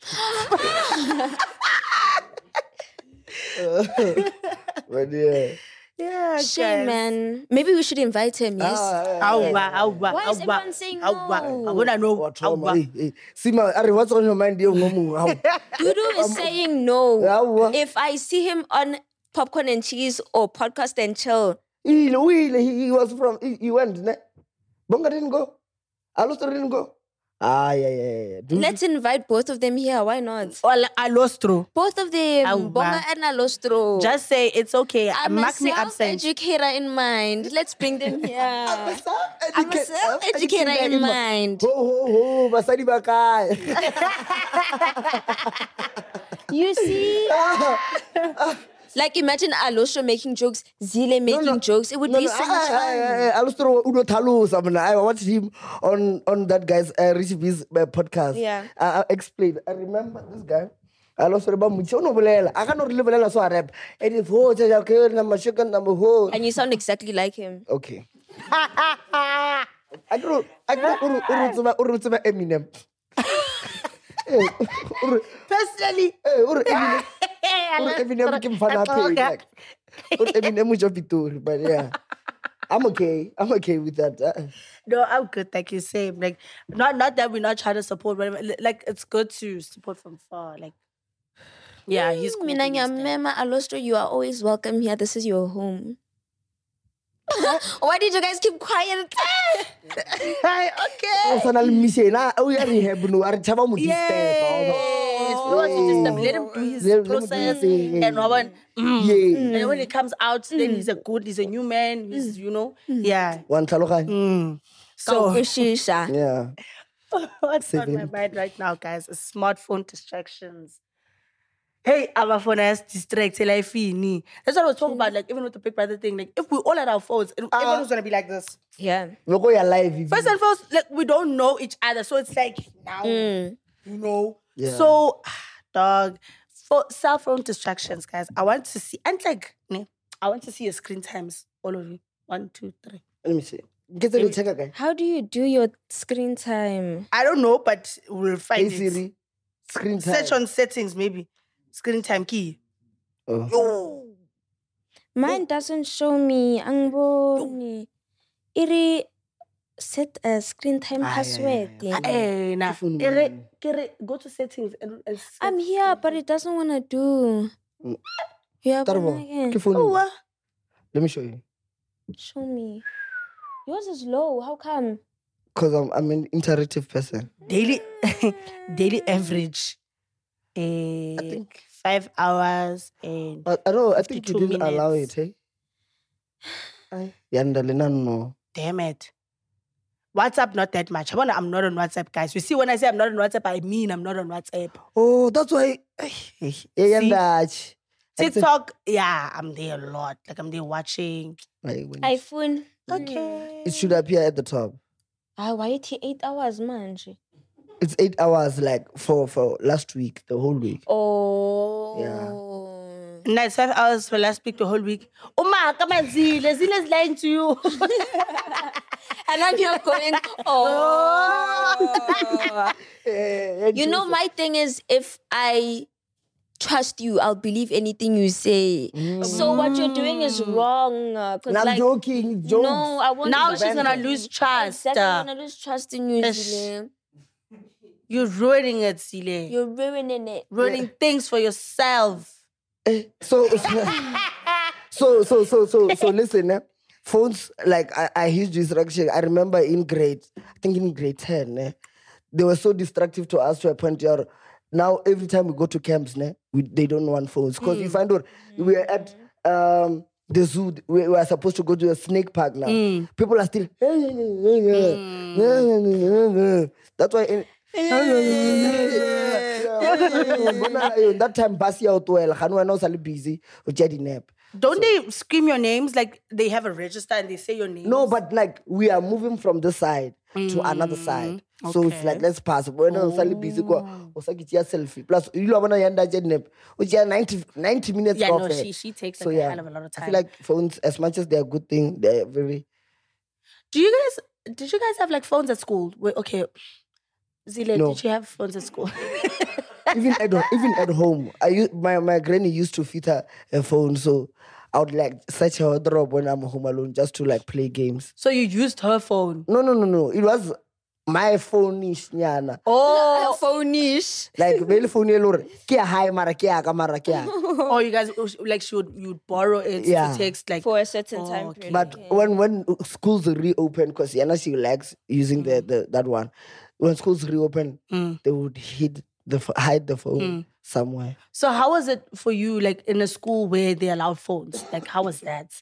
But yeah. Yeah, Shame, guys. man. Maybe we should invite him. Yes. Why is everyone saying no? I wanna know. What trauma? Hey. Sima, Ari, what's on your mind? Dudu is saying no. Awa. If I see him on Popcorn and Cheese or Podcast and Chill, He was from, he went, ne? Bonga didn't go. Alustra didn't go. Yeah. let's invite both of them here. Why not? Well, Alostro. Both of them, Awa. Bonga and Alostro. Just say it's okay. I'm a Mark me absent. self-educator in mind. Let's bring them here. I'm a self-educator Educator in mind. Ho, basadi bakai. You see? Like imagine Alostro making jokes, Zile making jokes. It would be so much fun. Alustro Udo Talu, I watched him on that guy's Recipe's podcast. Yeah. I explained. I remember this guy. Alustro ba mutho no bolela. I cannot bolela so rap. It is ho tja ke number second number ho. And you sound exactly like him. Okay. I don't know Eminem. Personally. Eminem can find out like Eminem is Pitori, but yeah. I'm okay with that. No, I'm good. Thank you. Same. Like, not that we're not trying to support, but like it's good to support from far. Like, yeah, he's cool. Mina doing his thing. Mema Alostro, you are always welcome here. This is your home. Why did you guys keep quiet? Hi, okay. Oh, sana mise na we are rehab no are chaba mo Yes. No, it's just let him do his Let him do process. his thing. And when, Yeah. and when he comes out, then he's a new man. He's, yeah. One tlhaloganya. So, Shisha. Yeah. what's on my mind right now, guys, is smartphone distractions. Hey, our phone has distracted life. That's what I was talking about, like, even with the Big Brother thing. Like, if we all had our phones, everyone's going to be like this. Yeah. We go your live. First and foremost, like, we don't know each other. So it's like, now, Yeah. So, dog, for cell phone distractions, guys, I want to see, and like, I want to see your screen times, all of you. 1, 2, 3. Let me see. Get the check again. How do you do your screen time? I don't know, but we'll find Hey it. Siri. Screen time. Search on settings, maybe. Screen time key. Oh. Mine doesn't show me. Angboni. Iri set a screen time password. Hey, nah. phone Go to settings and I'm here, but it doesn't want to do. Yeah, but Tarbo. again. Ke phone. Oh, Let me show you. Show me. Yours is low. How come? Because I'm an interactive person. daily average. I think 5 hours and I don't know. I think you 52 didn't allow it, minutes. hey? Yandalena no. damn it. WhatsApp not that much. I'm not on WhatsApp, guys. You see, when I say I'm not on WhatsApp, I mean I'm not on WhatsApp. Oh, that's why. Yandach. TikTok, yeah, I'm there a lot. Like I'm there watching. iPhone. Okay. It should appear at the top. Why it 8 hours, man? It's 8 hours, like for last week, the whole week. Oh. Yeah. Nice 5 hours for last week the whole week. Uma, come on, Zile's lying to you. And I'm here going, You know, my thing is, if I trust you, I'll believe anything you say. So what you're doing is wrong. And I'm joking. Jokes. No, I want Now she's gonna lose trust. Exactly, I'm gonna lose trust in you, Yes. Zile. You're ruining it, Zile. You're ruining it. Ruining things for yourself. So listen, phones, like I huge distraction. I remember in grade 10, they were so destructive to us to a point where now every time we go to camps, they don't want phones. Because we find out we are at the zoo, we are supposed to go to a snake park now. People are still that's why that time Basi out well, Hanua was busy with Jedi nap. Don't they scream your names like they have a register and they say your name? No, but like we are moving from this side to another side. So it's like let's pass. When I was busy, go get your selfie. Plus, you love when I end Jedi nap, which are 90 minutes. Yeah, off no, it. she takes So like yeah, a hell of a lot of time. I feel like phones, as much as they're a good thing, they're very. Did you guys have like phones at school? Wait, okay. Zile, No. did you have phones at school? even at home, my granny used to fit her a phone, so I would like search her wardrobe when I'm home alone just to like play games. So you used her phone? No. It was my phone-ish, nyana. Oh, Phone-ish. Like very phone lor. Kia hi mara kia kamara kia. oh, you guys like you'd borrow it Yeah. to text like For a certain Oh, time okay. period. But when schools reopen, because Yana she likes using that one. When schools reopen, they would hide the phone somewhere. So how was it for you, like in a school where they allowed phones? Like how was that?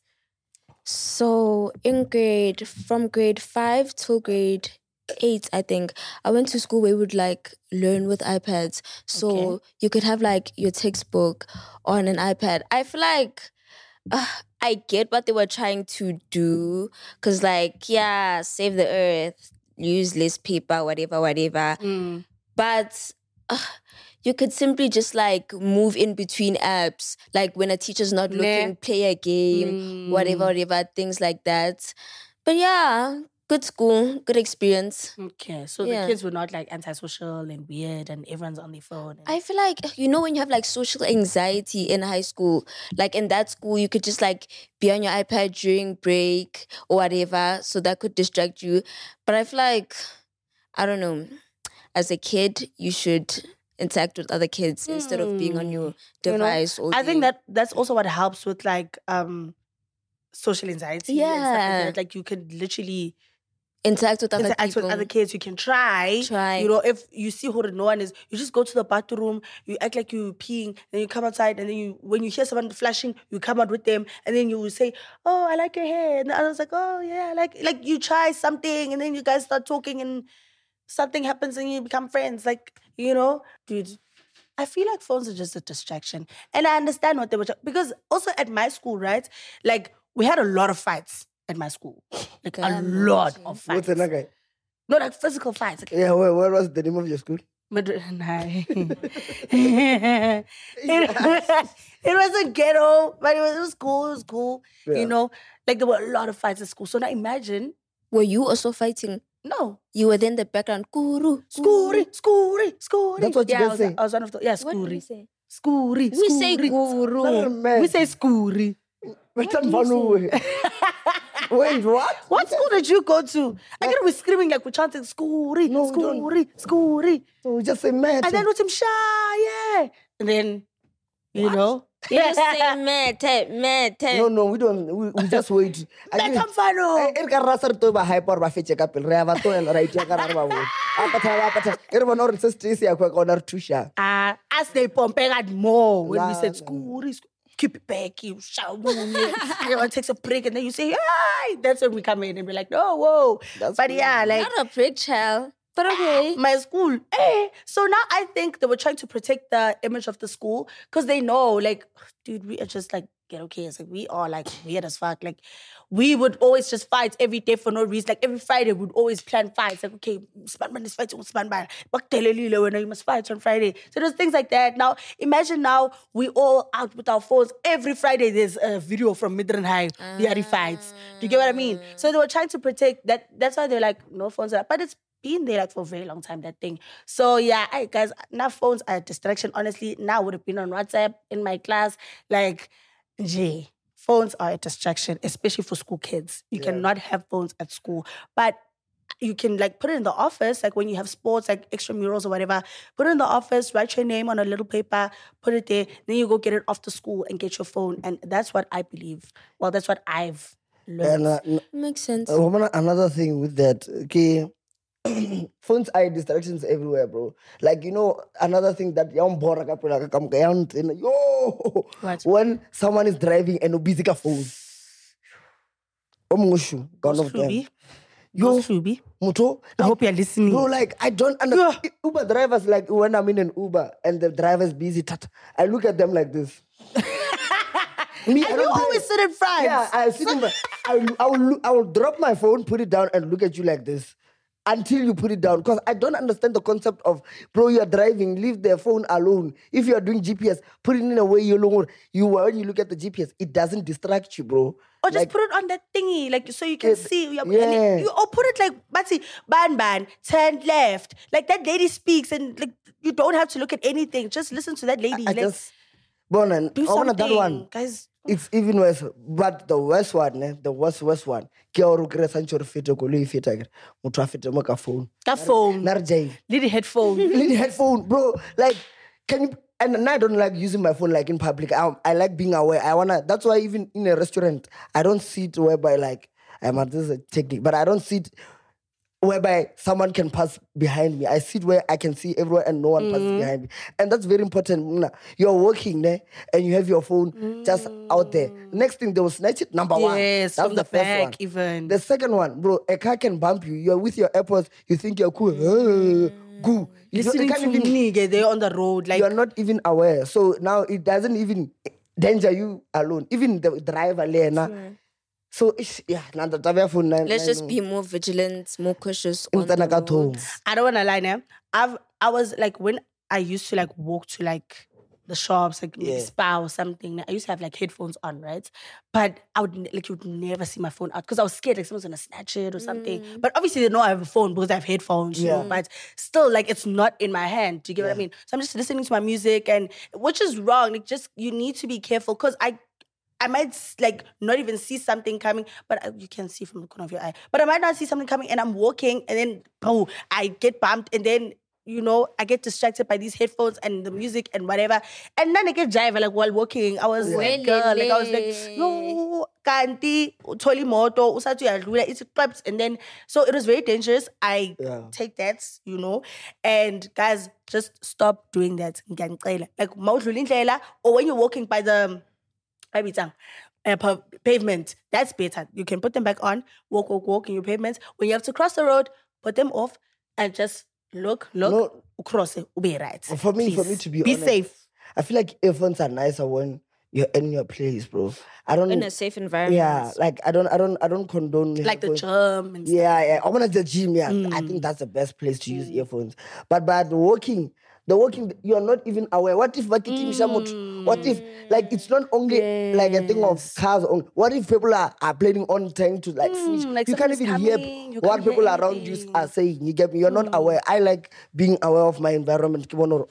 So from grade 5 till grade 8, I think, I went to school where we would like learn with iPads. So you could have like your textbook on an iPad. I feel like I get what they were trying to do. Cause like, yeah, save the earth, use less paper, whatever. But you could simply just like move in between apps. Like when a teacher's not looking, play a game, whatever, things like that. But yeah, good school, good experience. Okay, so Yeah. the kids were not like antisocial and weird and everyone's on their phone. And... I feel like, you know, when you have like social anxiety in high school, like in that school, you could just like be on your iPad during break or whatever. So that could distract you. But I feel like, I don't know, as a kid, you should interact with other kids instead of being on your device. all I think day. that's also what helps with like social anxiety. And stuff like Yeah. that. Like you can literally interact with other interact people. with other kids. You can try. You know, if you see who no one is, you just go to the bathroom, you act like you're peeing, then you come outside, and then when you hear someone flashing, you come out with them, and then you say, "Oh, I like your hair," and the other's like, "Oh yeah, I like you try something," and then you guys start talking, and something happens, and you become friends. Like, you know, dude. I feel like phones are just a distraction, and I understand what they were because also at my school, right? Like we had a lot of fights at my school, like a lot of fights. What's another guy? No, like physical fights. Like, Yeah, what was the name of your school? it wasn't ghetto, but it was cool. It was cool. Yeah. You know, like there were a lot of fights at school. So now imagine, Were you also fighting? no, You were in the background. Guru. Scoory. That's what you yeah, guys say. I was one of the What did we Scoory. say? Scoory. We say Oh, guru. man. We say Scoory. Wait, what? What school did you go to? I get we screaming like we're chanting Scoory, No, we don't. Scoory. So we just say mad. And then with him, shy, yeah. And then, you know, You just say mate. No, we don't. We just wait. Metamfano. Ka rasa re to ba hyper ba fetse ka pele re ya ba to right ya ka ra ba bona. Apatha. E re bona re se stress ya kwa ka ona re thusha. As they pompeg more when we Nah, said nah. Scoory, keep it back, you shout. Everyone takes a break and then you say, hi. That's when we come in and be like, no, whoa. That's But cool. yeah, like Not a prick, child. But okay. my school. So now I think they were trying to protect the image of the school because they know, like, dude, we are just like okay, it's like we are like weird as fuck. Like we would always just fight every day for no reason. Like every Friday we'd always plan fights. Like, okay, Spanman is fighting with Spanman. You must fight on Friday. So there's things like that. Now imagine now we all out with our phones. Every Friday there's a video from Midran High. The fights. Do you get what I mean? So they were trying to protect that. That's why they're like, no phones. But it's been there like for a very long time, that thing. So yeah, hey guys, now phones are a distraction. Honestly, now I would have been on WhatsApp in my class. Like, gee, phones are a distraction, especially for school kids. You cannot have phones at school. But you can like put it in the office, like when you have sports, like extramurals or whatever, put it in the office, write your name on a little paper, put it there, then you go get it after school and get your phone. And that's what I believe. Well, that's what I've learned. And Makes sense. another thing with that, okay, phones are distractions everywhere, bro. Like, you know, another thing that What? when someone is driving and busy ka phone. One of them. Yo, Shubi. Muto, I hope you're listening. bro, like, I don't understand. Uber drivers, like, when I'm in an Uber and the driver's busy, I look at them like this. Me, And you always sit in front. Yeah, I sit in front. I will drop my phone, put it down, and look at you like this until you put it down. Because I don't understand the concept of, bro, you are driving, leave the phone alone. If you are doing GPS, put it in a way when you look at the GPS, it doesn't distract you, bro. Or just Like, put it on that thingy, like so you can see. yeah. Or put it like, Batsi, ban, turn left. Like that lady speaks, and like you don't have to look at anything. Just listen to that lady. I like, just, Bonan, do I want something, that one. guys. It's even worse. But the worst one, the worst one, ke a o kry-a santse ore fete koloi e feta kere motho a fete mo ka phone. That phone, Na re jail. little headphone. Little headphone, bro. Like, can you? And I don't like using my phone like in public. I like being aware. That's why even in a restaurant, I don't sit whereby like this is a technique, but I don't sit whereby someone can pass behind me. I sit where I can see everyone and no one passes behind me. And that's very important. You're working there and you have your phone just out there. Next thing, they will snatch it. Number one. Yes, That's from the the first back one. even. The second one, bro, a car can bump you. You're with your AirPods. You think you're cool. Go. Listening to nigga, they're on the road. Like, You're not even aware. So now it doesn't even danger you alone. Even the driver, Lena. So, now the driver phone. Let's just be more vigilant, more cautious on Intana ka the thong. roads. I don't want to lie now. I was like, when I used to like walk to like the shops, like maybe Spa or something, I used to have like headphones on, right? But I would like, you would never see my phone out because I was scared like someone's gonna snatch it or something. But obviously they know I have a phone because I have headphones, you know, but still like it's not in my hand. Do you get what I mean? So I'm just listening to my music, and which is wrong. Like, just you need to be careful because I might like not even see something coming, but you can see from the corner of your eye. But I might not see something coming, and I'm walking, and then boom, I get bumped, and then I get distracted by these headphones and the music and whatever. And then I get driver like while walking. I was like, girl, like I was like, no, kanti, toli moto, usatu yadlula, it's clips, and then so it was very dangerous. I take that, and guys, just stop doing that. Like or when you're walking by the pavement, that's better. You can put them back on, walk in your pavement. When you have to cross the road, put them off and just look, cross it, will be right. For me, to be honest, safe. I feel like earphones are nicer when you're in your place, bro. I don't In a safe environment. Yeah, like I don't condone Like the headphones. gym and stuff. Yeah. I want at the gym. Yeah, I think that's the best place to use earphones. But the walking, you are not even aware. What if What if like it's not only like a thing of cars only? What if people are planning on trying to like finish? like You can't something's even hear coming, you what can't hear people around you anything. are saying. You get me? You're not aware. I like being aware of my environment.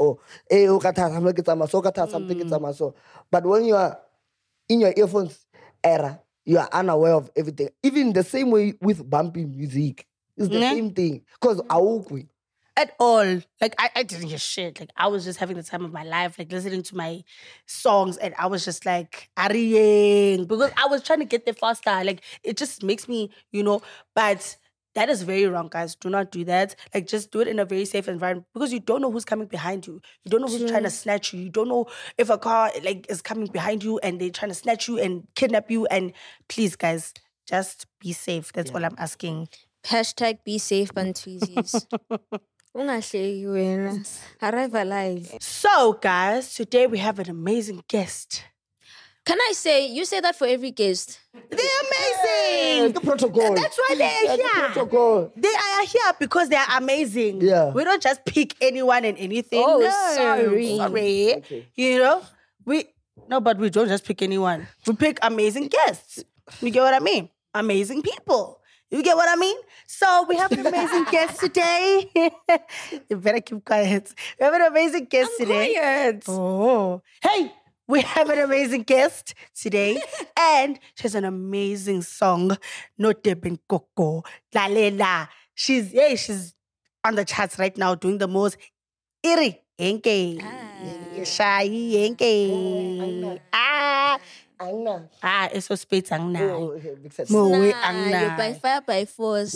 But when you are in your earphones era, you are unaware of everything. Even the same way with bumping music. It's the same thing. Because At all. Like, I didn't hear shit. Like, I was just having the time of my life, like, listening to my songs, and I was just like, Arieng, because I was trying to get there faster. Like, it just makes me, but that is very wrong, guys. Do not do that. Like, just do it in a very safe environment because you don't know who's coming behind you. You don't know who's trying to snatch you. You don't know if a car, like, is coming behind you and they're trying to snatch you and kidnap you. And please, guys, just be safe. That's all I'm asking. Hashtag be safe, Bantweezies. Ungahleki wena. Arrive alive. So, guys, today we have an amazing guest. Can I say, you say that for every guest? They're amazing. The protocol. That's why they're The here. protocol. They are here because they are amazing. Yeah. We don't just pick anyone and anything. Oh, No. sorry. Sorry. Okay. You know? But we don't just pick anyone. We pick amazing guests. You get what I mean? Amazing people. You get what I mean? So we have an amazing guest today. You better keep quiet. We have an amazing guest today. Quiet. Oh. Hey, we have an amazing guest today. And she has an amazing song. No Deben Coco. Lalela. She's on the charts right now doing the most. Iri. Enke. Shai Enke. Angna. Eso spades ang na. Oh, okay, big set. Mo we Nah, ang na. you're by fire, by force.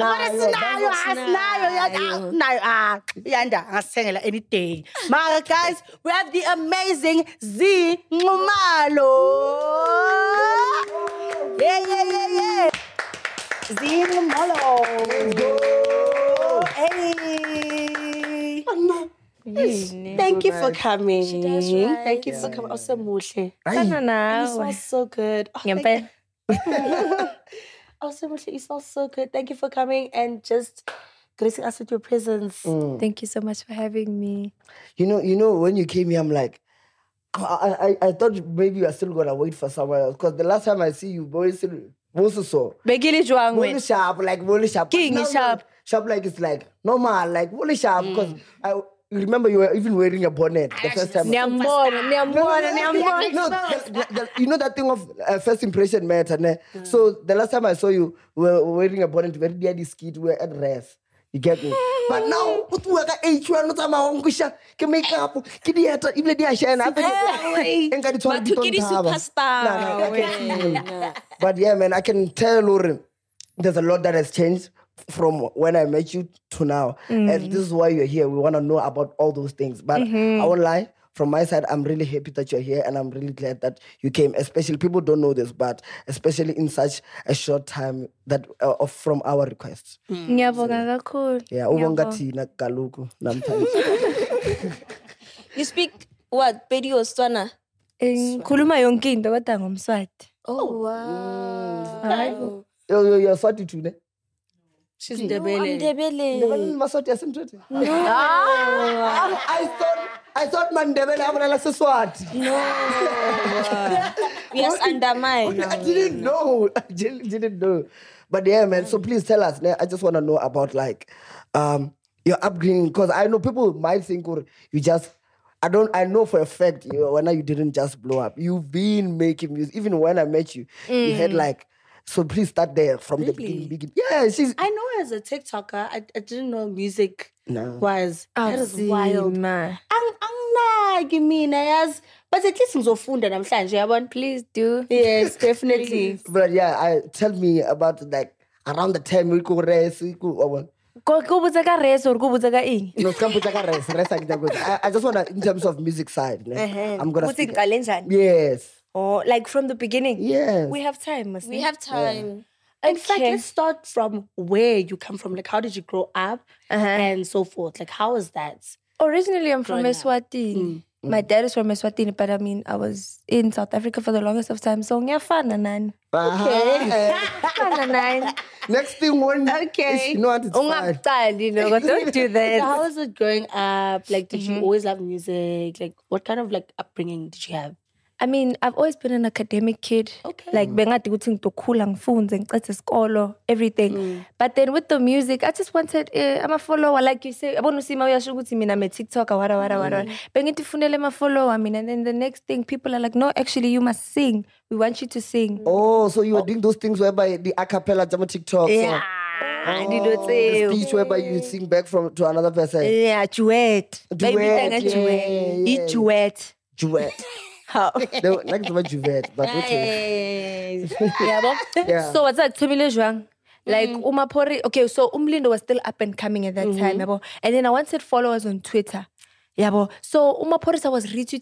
Yanda, ngasengela any day. Mga guys, we have the amazing Z Ngumalo. Yeah. Z Ngumalo. Let's go. Hey. Thank you for coming. She does right. Thank you for coming. Awesome, Mushe. Sana You smell so good. Oh, Ngempela. Awesome, Mushe. You smell so good. Thank you for coming and just gracing us with your presence. Thank you so much for having me. You know, when you came here, I'm like, I thought maybe you are still gonna wait for someone else. Because the last time I see you, boys still also saw. Begili juang Really wena. sharp, like really sharp. King But is now sharp. Sharp like it's like normal, like really sharp. Because I remember you were even wearing a bonnet the first time. Niyambona. No, you know that thing of first impression matter, ne? So the last time I saw you, we were wearing a bonnet, very dear skit, we were at rest. You get me? But now, what we got H1, not my own cushion, can make up, can you have even the Ashan? I think But to get superstar. But yeah, man, I can tell Lauren, there's a lot that has changed from when I met you to now. And this is why you're here. We want to know about all those things. But I won't lie, from my side, I'm really happy that you're here and I'm really glad that you came. Especially, people don't know this, but especially in such a short time that from our requests. Ngiyabonga kakhulu. Yeah, ubonga thina kaloku namhlanje. You speak what? Pedi or Setswana? Ngikhuluma yonke into kodwa ngomswati. Oh, wow. You're Swati too, ne? She's I'm Ndebele. Ndebele. Maswati asemthethe. I thought Mandebele abonela Siswati. Yes, undermine. I didn't know. I didn't know. But yeah, man. So please tell us. I just want to know about like your upbringing, because I know people might think you just. I know for a fact when you didn't just blow up. You've been making music. Even when I met you, you had like. So please start there from the beginning. Yeah, she's. I know her as a TikToker. I didn't know music No. was. That is wild. Ma. Give me yes. But at least ngizofunda namhlanje yabona. Please do. Yes, definitely. But yeah, tell me about like around the time we go race. Kubuza ka res or kubuza ka ing? No, I just want to, in terms of music side, I'm gonna. Kuthi speak- ngiqale njani? Yes. Or like from the beginning? Yes. We have time, must We have time. In fact, let's start from where you come from. Like, how did you grow up and so forth? Like, how was that? Originally, I'm from Growing up. Eswatini. My dad is from Eswatini, but I mean, I was in South Africa for the longest of time. So, ngiyafana nani. Fana nani. Next thing, one. Okay. You know what? It's fine. Ungaqali, but don't do So that. how was it growing up? Like, did you always love music? Like, what kind of like upbringing did you have? I mean, I've always been an academic kid. Okay. Like, bengathi ukuthi ngizokhula ngifunde ngicithe isikolo, everything. But then with the music, I just wanted, I'm a follower. Like you say, abona usima uyasho ukuthi mina I'm a TikToker, wara. Bengithi funele ama-follower mina. And then the next thing, people are like, no, actually, you must sing. We want you to sing. Oh, so you were doing those things whereby the a cappella jama TikTok. Yeah. The speech whereby you sing back to another person. Yeah, duet. Baby, Duet, a duet. yeah. Duet. Duet. How? No, like the word duet, but okay. Yeah. So what's that? Tumile Juang. Like Umapori. Okay, so Umlindo was still up and coming at that time, yabo. And then I wanted followers on Twitter. Yabo. So Umaporisa was retweeting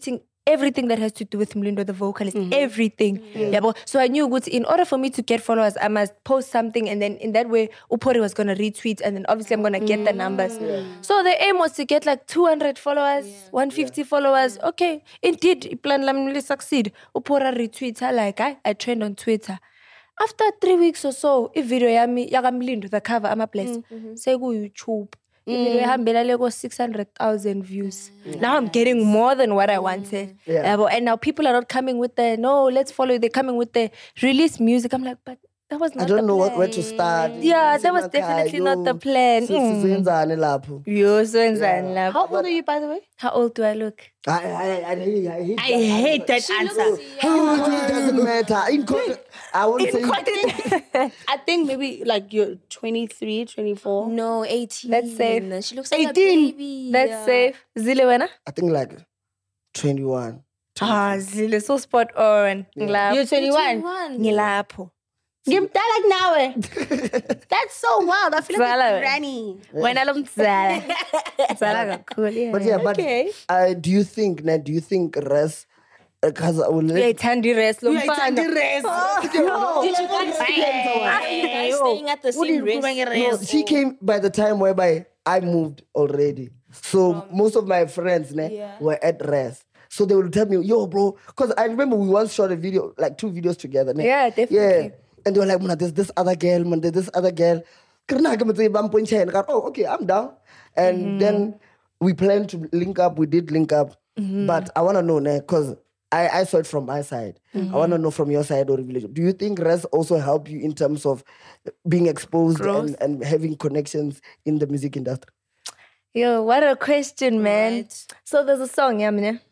everything that has to do with Mlindo, the vocalist, everything. Yabo. So I knew in order for me to get followers, I must post something, and then in that way, Upori was gonna retweet, and then obviously I'm gonna get the numbers. So the aim was to get like 200 followers, 150 followers. Okay, indeed, plan lam really succeed. Upora retweets, I trend on Twitter. After 3 weeks or so, a video yami yakamlindo the cover I'm a place. Say go YouTube. Video yahambela leko 600,000 views. Now I'm getting more than what I wanted. And now people are not coming with the no, let's follow. They're coming with the release music. I'm like, but that was not I don't the know plan. where to start. Yeah, that was definitely not the plan. Yo, so yeah. How old are you, by the way? How old do I look? I hate that answer. It doesn't matter. I won't say. I think maybe like you're 23, 24. No, 18. That's safe. She looks like 18. a baby. That's safe. Zile wena? I think like 21. Zile, so spot on. You're 21. Ngilapho. Give that like now. That's so wild. I feel like Zala. a granny. Wena lo mzala. Mzala kakhulu. But yeah, Okay. do you think Res, because I will let Uyayithanda i-rest lo You ain't mfana. the rest. Did you guys staying at the same No, she came by the time whereby I moved already. So most of my friends were at Res. So they would tell me, yo, bro, because I remember we once shot a video, like 2 videos together. Yeah, definitely. Yeah. And they were like, man, there's this other girl, man, there's this other girl. Oh, okay, I'm down. And then we planned to link up. We did link up. But I want to know, because I saw it from my side. I want to know from your side or village. Do you think Res also help you in terms of being exposed and having connections in the music industry? Yo, what a question, man. Right. So there's a song,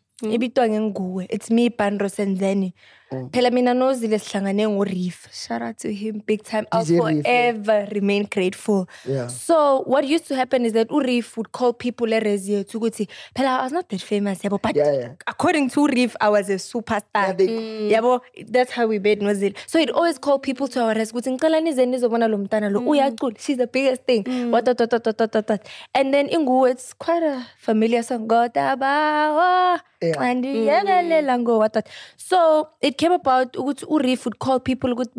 it's me, Pandro Senzeni. Phela mina noZile sihlangane ngoReef. Shout out to him big time. I'll forever remain grateful. Yeah. So what used to happen is that Reef would call people to ukuthi phela I was not that famous, but according to Reef, I was a superstar. That's how we made noZile. So he'd always call people to our rest. She's the biggest thing. And then Ingu, it's quite a familiar song. So it came about Reef would call people and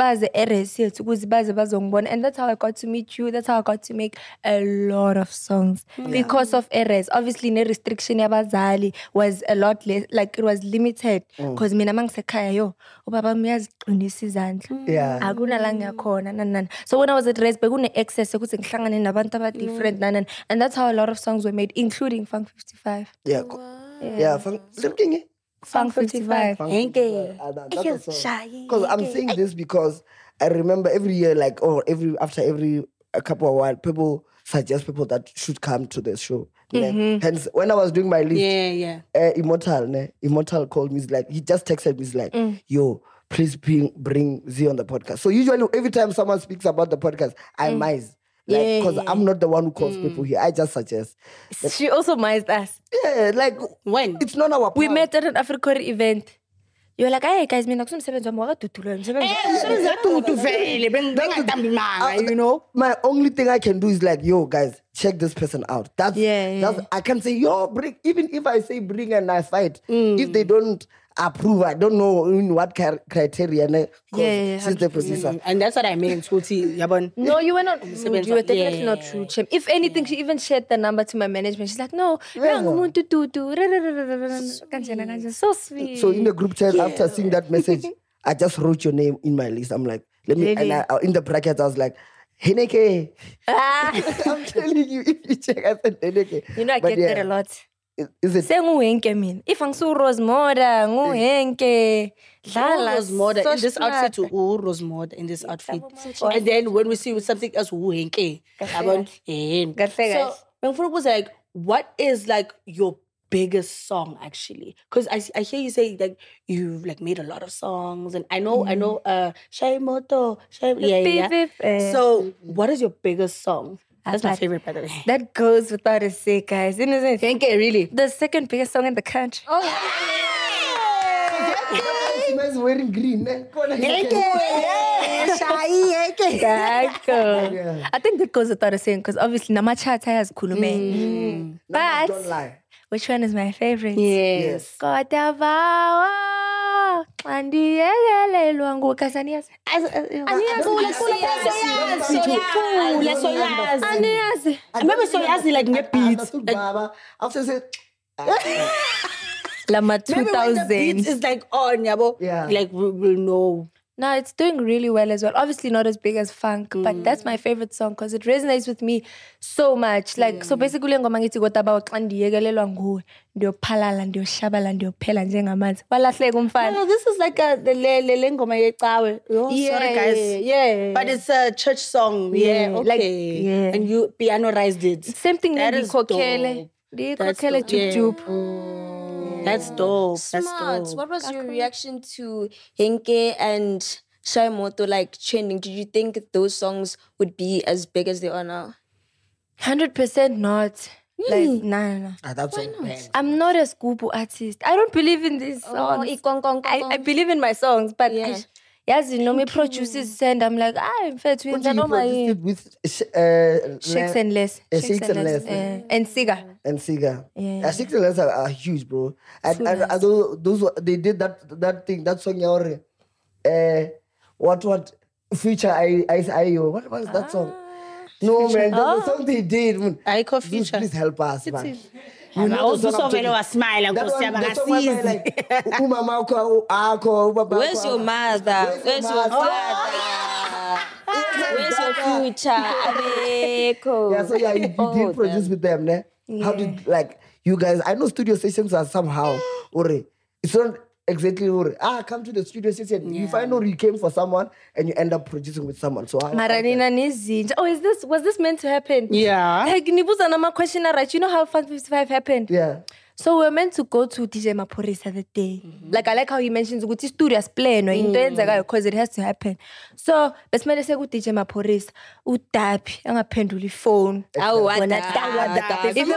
that's how I got to meet you. That's how I got to make a lot of songs because of RS. Obviously, no restriction yabazali was a lot less, like it was limited because mina mangisekhaya yo ubaba miyaziqinisa izandla akuna la ngiyakhona so when I was at RS bekune access ukuthi ngihlangane nabantu aba different and that's how a lot of songs were made, including Funk 55. Funk 55. Because I'm saying this because I remember every year, like, or after a couple of while, people suggest people that should come to the show. Hence, when I was doing my list, Immortal called me. He's like, he just texted me. He's like, yo, please bring Z on the podcast. So usually, every time someone speaks about the podcast, I mize. Because I'm not the one who calls people here. I just suggest. She also mized us. Yeah, like when? It's not our We met at an Africa event. You were like, hey guys, you know? My only thing I can do is like, yo guys, check this person out. That's I can say, yo, bring, even if I say bring and I fight, if they don't approve, I don't know in what criteria. She's the producer. And that's what I meant. No, you were not rude. You were definitely not rude. If anything, she even shared the number to my management. She's like, no, so sweet. So in the group chat, after seeing that message, I just wrote your name in my list. I'm like, let me, and in the brackets, I was like, Heneke. I'm telling you, if you check, I said Heneke. You know, I get that a lot. Is it? Say nguhenke mina. If angsu Rosemoda, nguhenke. Rosemoda in this outfit to Rosemoda in this outfit. And then when we see with something else, nguhenke. So when Furu was like, what is like your biggest song actually? Because I hear you say like you've like made a lot of songs, and I know Shai Moto, So what is your biggest song? That's my favorite, by the way. That goes without a say, guys. Isn't it? Thank you, really. The second biggest song in the country. Oh, yeah. Wearing green. I think that goes without a saying because obviously Namachata has Kulume. But don't lie. Which one is my favorite? Yes. Kodwa bawa xa ndiyekelelwa nguwe. Guys, aniyazi? Aniyazi? Maybe Soyazi like nge-beats. After say, Lama Maybe when the 2000s. beats is like on, yabo, Yeah. like we'll know. No, it's doing really well as well. Obviously not as big as funk, but that's my favorite song because it resonates with me so much. Like, so basically, ngoma ngithi kodwa bawa xa ndiyekelelwa nguwe ndiyophalala ndiyoshabala ndiyophela njengamanzi walahleka umfana. No, this is like the lengoma yecawe. Sorry guys. Yeah. But it's a church song. Yeah, Yeah, okay. like, yeah. And you pianoized it. Same thing That is dope. ndiyikhokhele That's dope. jup. That's dope. That's Smart. dope. What was your reaction to Henke and Shy Moto like trending? Did you think those songs would be as big as they are now? 100% not. Like, no. that's so bad. I'm not a Skubu artist. I don't believe in these songs. I believe in my songs, but Yeah. yes, you know, me producers send, I'm like, in fact, we What don't you know my produced it with Shakes and Less. Shakes and Less. And Siga. and Siga. Yeah. Shakes and Less are huge, bro. And they did that thing, that song yaore. What feature I what was that song? No man, that's the song they did. Man. Aiko Please, feature. please help us, man. I was the song so I'm very talking- smile. That one, the song where like, umama ukho, akho, ubaba Where's ukho. your mother? Where's your father? Where's your future? Abeko. Yeah, so yeah, you did produce with them, ne? How did like you guys? I know studio sessions are somehow, or it's not exactly come to the studio session. You find out you came for someone and you end up producing with someone. So how? Maranina Nizinja. Oh, was this meant to happen? Yeah. Like, nibuza nama question right. You know how Fun 55 happened? Yeah. So we were meant to go to DJ Maphorisa that day. Like, I like how he mentions ukuthi studios plan or into yenzekayo because it has to happen. So besimele se ku DJ Maphorisa uDapi angaphendula ifone. Awu Wona Dapi. Ife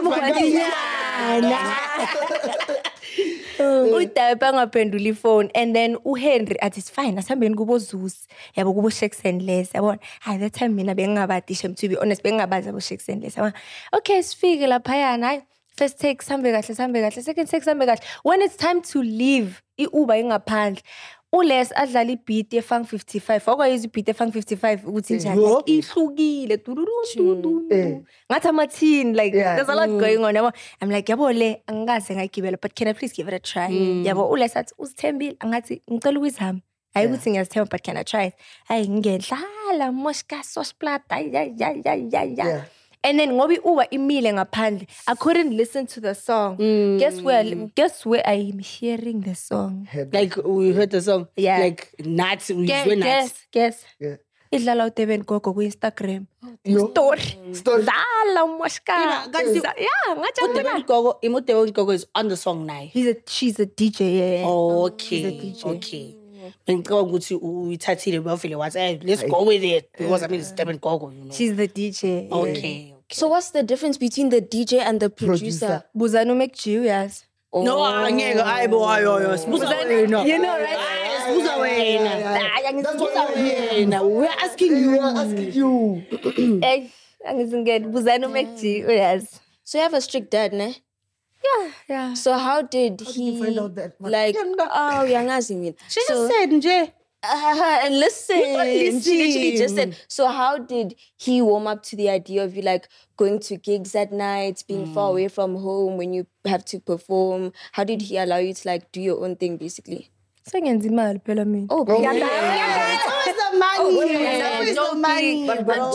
uDapi angaphendula ifone and then uHenry athi it's fine asihambeni kubo Zeus yabo kubo Shakes and Less yabona hayi that time mina bengingabadisha to be honest bengingabazi abo Shakes and Less yabona okay sifike lapha yana hayi first take sambe kahle second take sambe kahle when it's time to leave iUber ingaphandle uLes adlala ibeat ye-Funk 55 okwayizo ibeat ye-Funk 55 ukuthi njani ihlukile ngathi amathini like there's a lot going on yabo I'm like yabo le angikaze ngayigibela but can I please give it a try yabo uLes athi uzithembile angathi ngicela ukuzama hayi ukuthi ngiyazithemba but can I try it hayi ngendlala moshka sosplata ya and then ngobi uba imile ngaphandle I couldn't listen to the song guess where I'm hearing the song Like we heard the song. Yeah. Like nuts. We were nuts. Guess. Yeah. Idlala uDeven Gogo ku Instagram. Yo. Story. Dala moshka. Kanti- Yeah, ngathi Udebon Gogo, Imudebon Gogo is on the song now. she's a DJ. Yeah. Okay. Okay. Ngicabanga ukuthi uyithathile bafile wathi let's go with it because I mean it's Devin Gogo, you know. She's the DJ. yeah. Okay. So what's the difference between the DJ and the producer? Buzano make yes. No, angeke ayibo ayo. Sibuza wena. You know, right? Sibuza wena. That's what we're here. Wena. We're asking We you. are asking you. Eh, angizingeni Buzano make yes. So you have a strict dad, ne? Yeah. So how did did he you find out that much? like? Oh, yangazi mina. She So just said nje. and listen, listen. she literally just said. So how did he warm up to the idea of you like going to gigs at night, being far away from home when you have to perform? How did he allow you to like do your own thing, basically? Sengenza imali phela mina. Oh, Where's the money? Where's the money?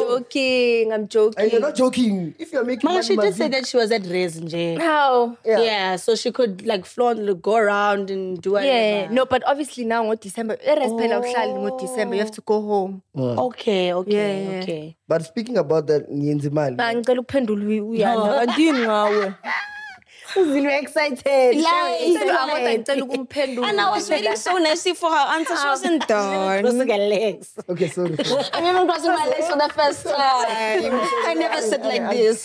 I'm joking. And you're not joking. If you're making Mama, money, she must just said be- that she was at Rez nje. How? Yeah, so she could like flaunt, go around and do whatever. Yeah, no, but obviously now ngo December, phela uhlali ngo December, you have to go home. Okay. Yeah. Okay. But speaking about that, Nyenzimali. Ngicela ukuphendula uyana, andini ngawe. Uzilwe excited. Ngicela ukumphendula. and I was waiting so nicely for her answer. She wasn't done. Crossing her legs. Okay, sorry. I'm even crossing my legs for the first time. I never said like this.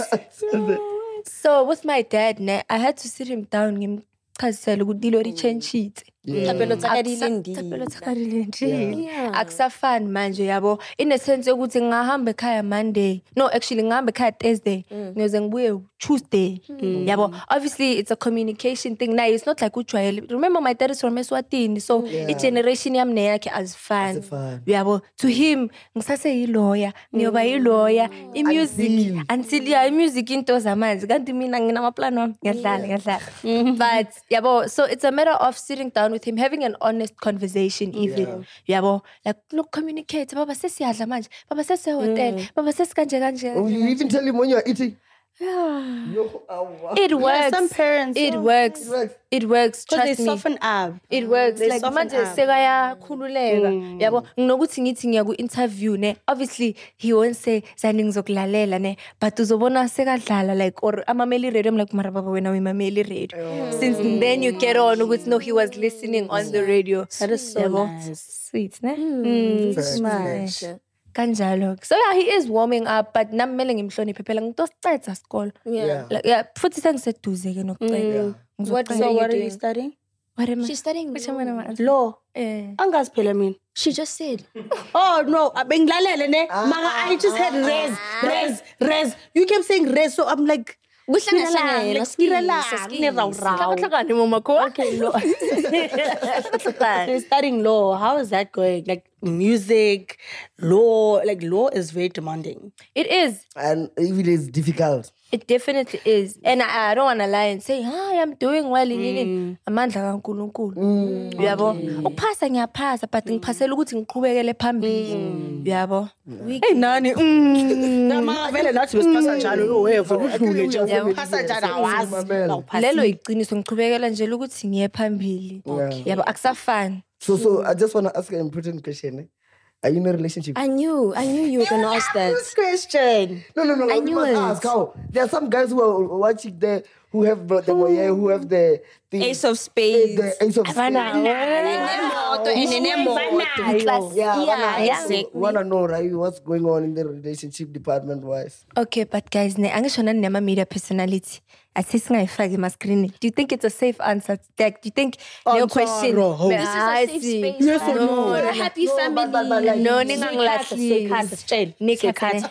So with my dad, I had to sit him down ngimchazisela ukuthi ilori change sheet. Tapelo tsakadile ndini. Tapelo tsakadile ndini. Akusafani manje yabo. In a sense yokuthi ngahamba ekhaya Monday. No, actually ngahamba ekhaya Thursday. Ngiyoze ngibuye Tuesday. Yabo. Obviously it's a communication thing. Now it's not like ujwayele. Remember my dad is from Eswatini, so each generation yami neyakhe azifani. Yabo. To him ngisase yilawyer, ngiyoba yilawyer. Music until music into zamanje. Kanti mina nginamaplan wami. Ngiyadlala. But yabo, so it's a matter of sitting down with him, having an honest conversation even. Yabo, like look, communicate. Baba sesiyadla manje. Baba hotel. Baba kanje. Oh, you even tell him when you're eating. Yeah. Wow. It works. Some parents. It works. It works. Because Trust they me. soften up. It works. They Like soften manje up. sekaya khululeka. Yabo, nginokuthi ngithi ngiya ku-interview ne. Obviously, he won't say zani ngizokulalela ne. But uzobona sekadlala like or amameli radio. I'm like mara baba wena uyimameli radio. Since then you get on ukuthi no, he was listening on the radio. That is so nice. Sweet, ne? Facts. Kanjalo. So yeah, he is warming up, but namele ngimhloniphe phela ngitosicetha sikolo. Yeah. Like, yeah, futhi sengiseduze ke nokucela. So what are you studying? What am I? She's studying Which law. one am I? Law. Eh. Angazi phela mina. She just said. Oh no, bengilalele ne. Manga I just had res. You kept saying res, so I'm like Kuhlangahlangene, Hlakani mama ko. Okay, law. You're studying law. How is that going? Like music, law. Like law is very demanding. It is. And even it's difficult. It definitely is. And I don't want to lie and say, hi, I'm doing well. Amandla kaNkulunkulu. Yabo. Ukuphasa ngiyapasa, but ngiphasela ukuthi ngiqhubekele phambili. Yabo. Hey nani. Manga vele nathi besiphasa njalo lo weva udlule nje uphasa njalo awazi. Lelo iqiniso ngiqhubekela nje ukuthi ngiye phambili. Yabo akusafani. So I just want to ask an important question. Are you in a relationship? I knew you were gonna ask that. This question. No. I knew it. Ask how. There are some guys who are watching there who have the moye, who have the thing. Ace of spades. The ace of spades. Wanna know, right? What's going on in the relationship department wise? Okay, but guys, angisho nani nama media personality. Athi singayifaki ma-screen. Do you think it's a safe answer? Like, do you think your question? This is a safe space. Yes or no? We're a happy family. No, ningangilahli. Nikhatha.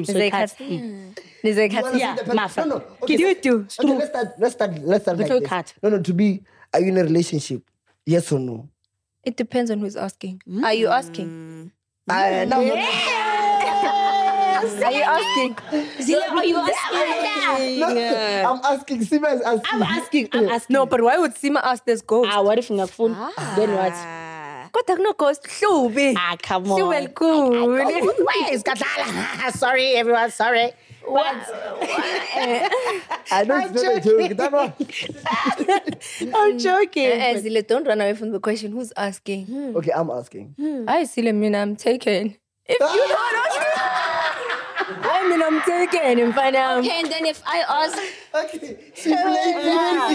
Yeah, Mafa. No. Can you do? Okay, let's start like Little this. cat. No, to be, are you in a relationship? Yes or no? It depends on who's asking. Are you asking? No. Are you asking? Zila, are you asking? I'm asking. Sima is asking. I'm asking. No, but why would Sima ask this ghost? What if ngafuni? Then what? Kodwa kuno ghost hlubi. Come on. She cool. Wait, Gadala. Sorry, everyone. Sorry. I know it's not a joke. That one. I'm joking. Zile, don't run away from the question. Who's asking? Okay, I'm asking. I Zile, I'm taken. If you don't, I mean, I'm taken. And find out. Okay, and then if I ask, Okay, she played.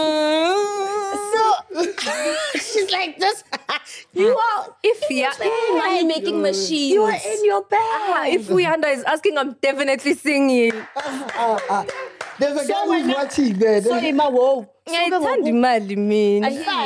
So she's like this. You are. If money making machines. You are in your bed. if Uyanda is asking, I'm definitely singing. There's a guy who's watching there. Sorry, ma. Whoa. Ngiyayithanda imali mina.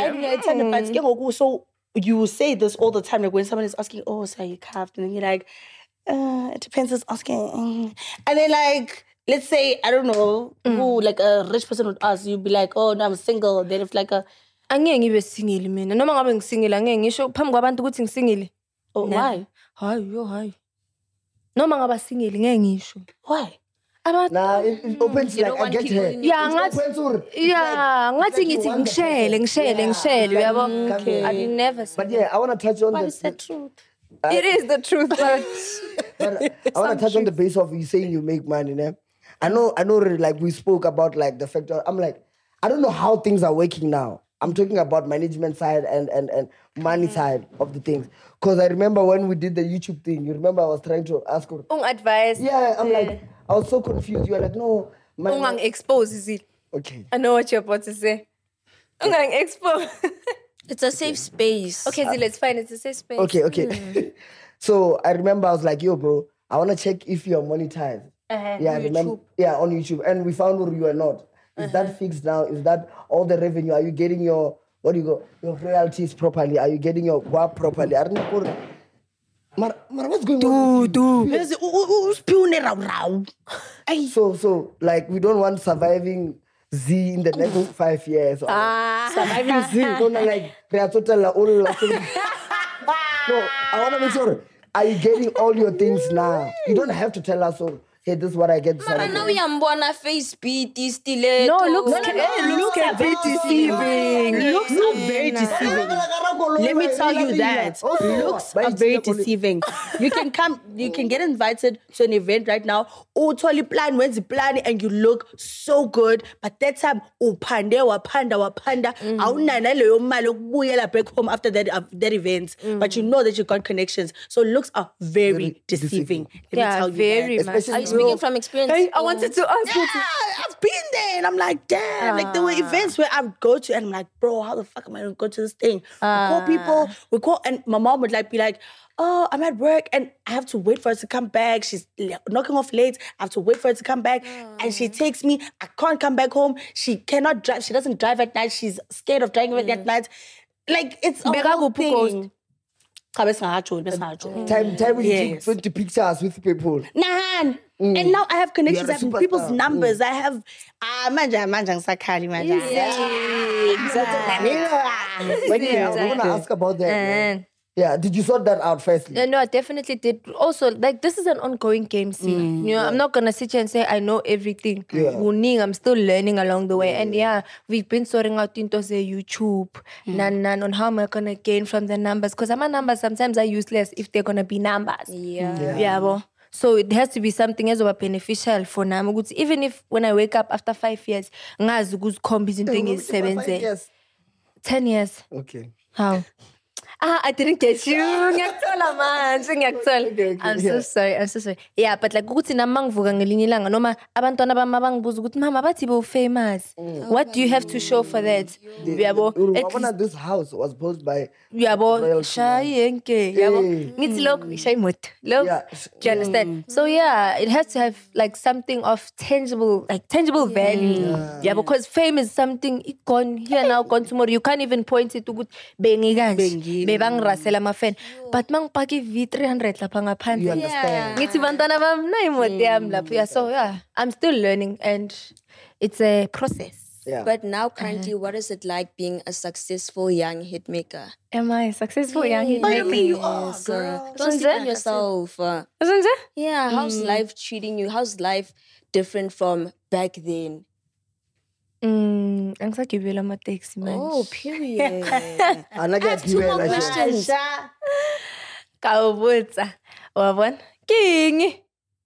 So you say this all the time, like when someone is asking, "Oh, so are you cuffed?" And then you're like, "It depends who's asking." And then like, let's say I don't know who, like a rich person would ask, you'd be like, "Oh, no, I'm single." Then if like a, Angeke ngibe singile mina. Noma ngabe ngisingile angeke ngisho phambi kwabantu ukuthi ngisingile. oh, why? Hayi. Noma ngaba singile ngeke ngisho. Why? Nah, it opens like I get her. Yeah, It opens or- ngathi ngithi ngishele uyabo. Okay. I did never say. But yeah, I want to touch on What the. is the truth? It is the truth, but But I want to touch on the base of you saying you make money. Né? I know. Like we spoke about like the factor. I'm like, I don't know how things are working now. I'm talking about management side and money side of the things. Because I remember when we did the YouTube thing. You remember I was trying to ask her. advice. Yeah, I'm like, I was so confused. You were like, no. Expose is it? Okay. I know what you're about to say. Expose. it's a safe space. Okay, Zile, it's fine. It's a safe space. Okay. So I remember I was like, yo, bro, I want to check if you're monetized. Yeah, remember? Yeah, on YouTube. And we found out you are not. Is that fixed now? Is that all the revenue? Are you getting your what do you go? Your royalties properly? Are you getting your guap properly? Mar, what's going on? So, like, we don't want surviving Z in the next 5 years. Surviving Z. Don't like, no, I want to make sure. Are you getting all your things now? You don't have to tell us all. Hey, this is what I get. Mara, now we are born a face beat, stiletto. No, looks are very deceiving. Looks are very deceiving. Let me tell you that. Looks are very deceiving. You can get invited to an event right now. Oh, totally plan, when's the plan, and you look so good. But that time, wapanda. Back home after that event. But you know that you got connections. So looks are very deceiving. Let me tell you very that. much. Are you speaking from experience? Hey, I wanted to ask you. I've been there, and I'm like, damn. Like there were events where I would go to, and I'm like, bro, how the fuck am I gonna go to this thing? We call, and my mom would be like, oh, I'm at work, and I have to wait for her to come back. She's knocking off late. I have to wait for her to come back, and she takes me. I can't come back home. She cannot drive. She doesn't drive at night. She's scared of driving at night. Like it's a whole thing. Time we take 20 pictures with people. And now I have connections. I have people's numbers. I have manjang sakali manja. Exactly. I want to ask about that. Yeah, did you sort that out firstly? No, I definitely did. Also, like, this is an ongoing game, you know, I'm not going to sit here and say I know everything. I'm still learning along the way. And we've been sorting out into say YouTube, on how am I going to gain from the numbers. Because my numbers sometimes are useless if they're going to be numbers. So it has to be something as beneficial for now. Even if when I wake up after 5 years, thing is 7 years. 10 years. Okay. How? I didn't get you. I'm so sorry. Yeah, but like ukuthi namangvuka ngelinye ilanga noma abantwana bami abangibuza ukuthi mama bathi bo famous. What do you have to show for that? Yabo. This house was built by Yabo. Shayenke. Yabo. Ngithi lokho ishayimoto. Look. Do you understand? So it has to have like something of tangible value. Yeah, because fame is something it gone here now, gone tomorrow. You can't even point it to good bengi. Bebang rasela mafen, but mang paki V300 lapha ngaphandle. You understand? Ngithi bantwana bami na imoto yami lapha. So I'm still learning and it's a process. Yeah. But now currently, what is it like being a successful young hitmaker? Am I a successful young hitmaker? You are, girl. Don't sleep on yourself. Yeah, how's life treating you? How's life different from back then? Angisagibela ama-taxi manje. Oh, period. I have 2 more questions. Kawubutsa. Wabona? King.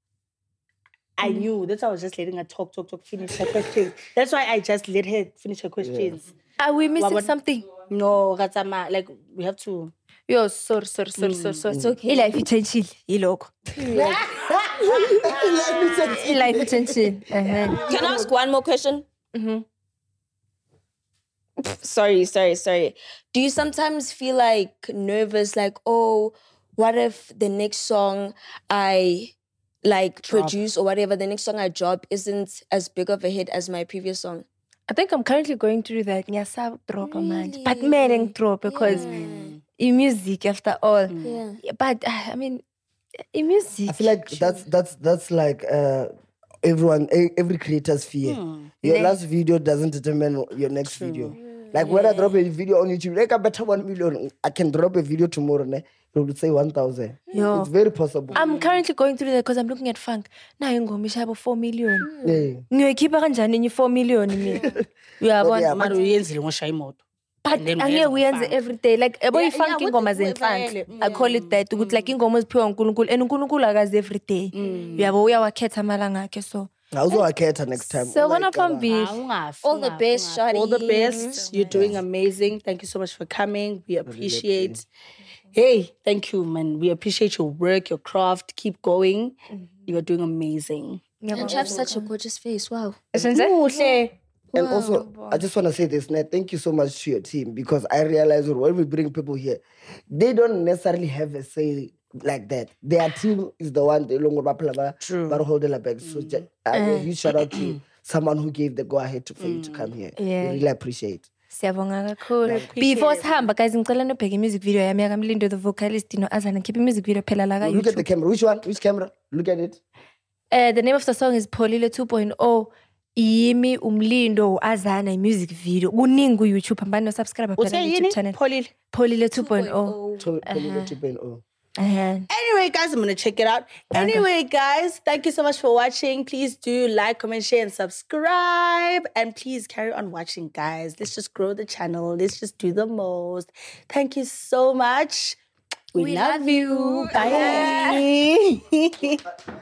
I knew. That's why I was just letting her talk, finish her questions. That's why I just let her finish her questions. Are we missing something? No, Gatsama, like, we have to... Yo, sorry. It's okay. Life itshintshile, yilokho. Life itshintshile. Can I ask one more question? Sorry. Do you sometimes feel like nervous, like, oh, what if the next song I produce or whatever, the next song I drop isn't as big of a hit as my previous song? I think I'm currently going through that. Ngiyasaba drop manje. But man drop because in music after all. But I mean, in music. I feel like that's like every creator's fear. Your last video doesn't determine your next video. Like when I drop a video on YouTube, like I better 1 million. I can drop a video tomorrow, it will say 1,000. It's very possible. I'm currently going through that because I'm looking at funk. Now I'm going to 4 million. Ngiyoyikhipha kanjani enye 4 million mina? Uyabona manje uyenzile ngosha imoto. But angeke uyenze every day. Like boy funk ingoma zenhlanhla. I call it that ukuthi like ingoma eziphiwa uNkulunkulu and uNkulunkulu akazi every day. Uyabo uyawakhetha amalanga akhe so. Uzowakhetha next time. So one of them be all the best, Shadi. All the best. You're doing amazing. Thank you so much for coming. We appreciate. Hey, thank you, man. We appreciate your work, your craft. Keep going. You're doing amazing. And you have such a gorgeous face. Wow. And also, I just want to say this, Ned. Thank you so much to your team because I realize that when we bring people here, they don't necessarily have a say like that. Their team is the one they hold the back. So a huge shout out to someone who gave the go ahead for you to come here. We really appreciate. Siyabonga kakhulu. Before sihamba guys ngicela nobheke music video yami yakamlindo the vocalist Azana keep music video phela la ka YouTube. Look at the camera. Which one? Which camera? Look at it. The name of the song is Pholile 2.0. Yimi Umlindo Azana music video. Kuningi ku YouTube hambani no subscribe phela YouTube channel. Pholile 2.0. Pholile 2.0. Anyway, guys, I'm gonna check it out. Anyway, guys, thank you so much for watching. Please do like, comment, share, and subscribe. And please carry on watching, guys. Let's just grow the channel. Let's just do the most. Thank you so much. We love you. Bye.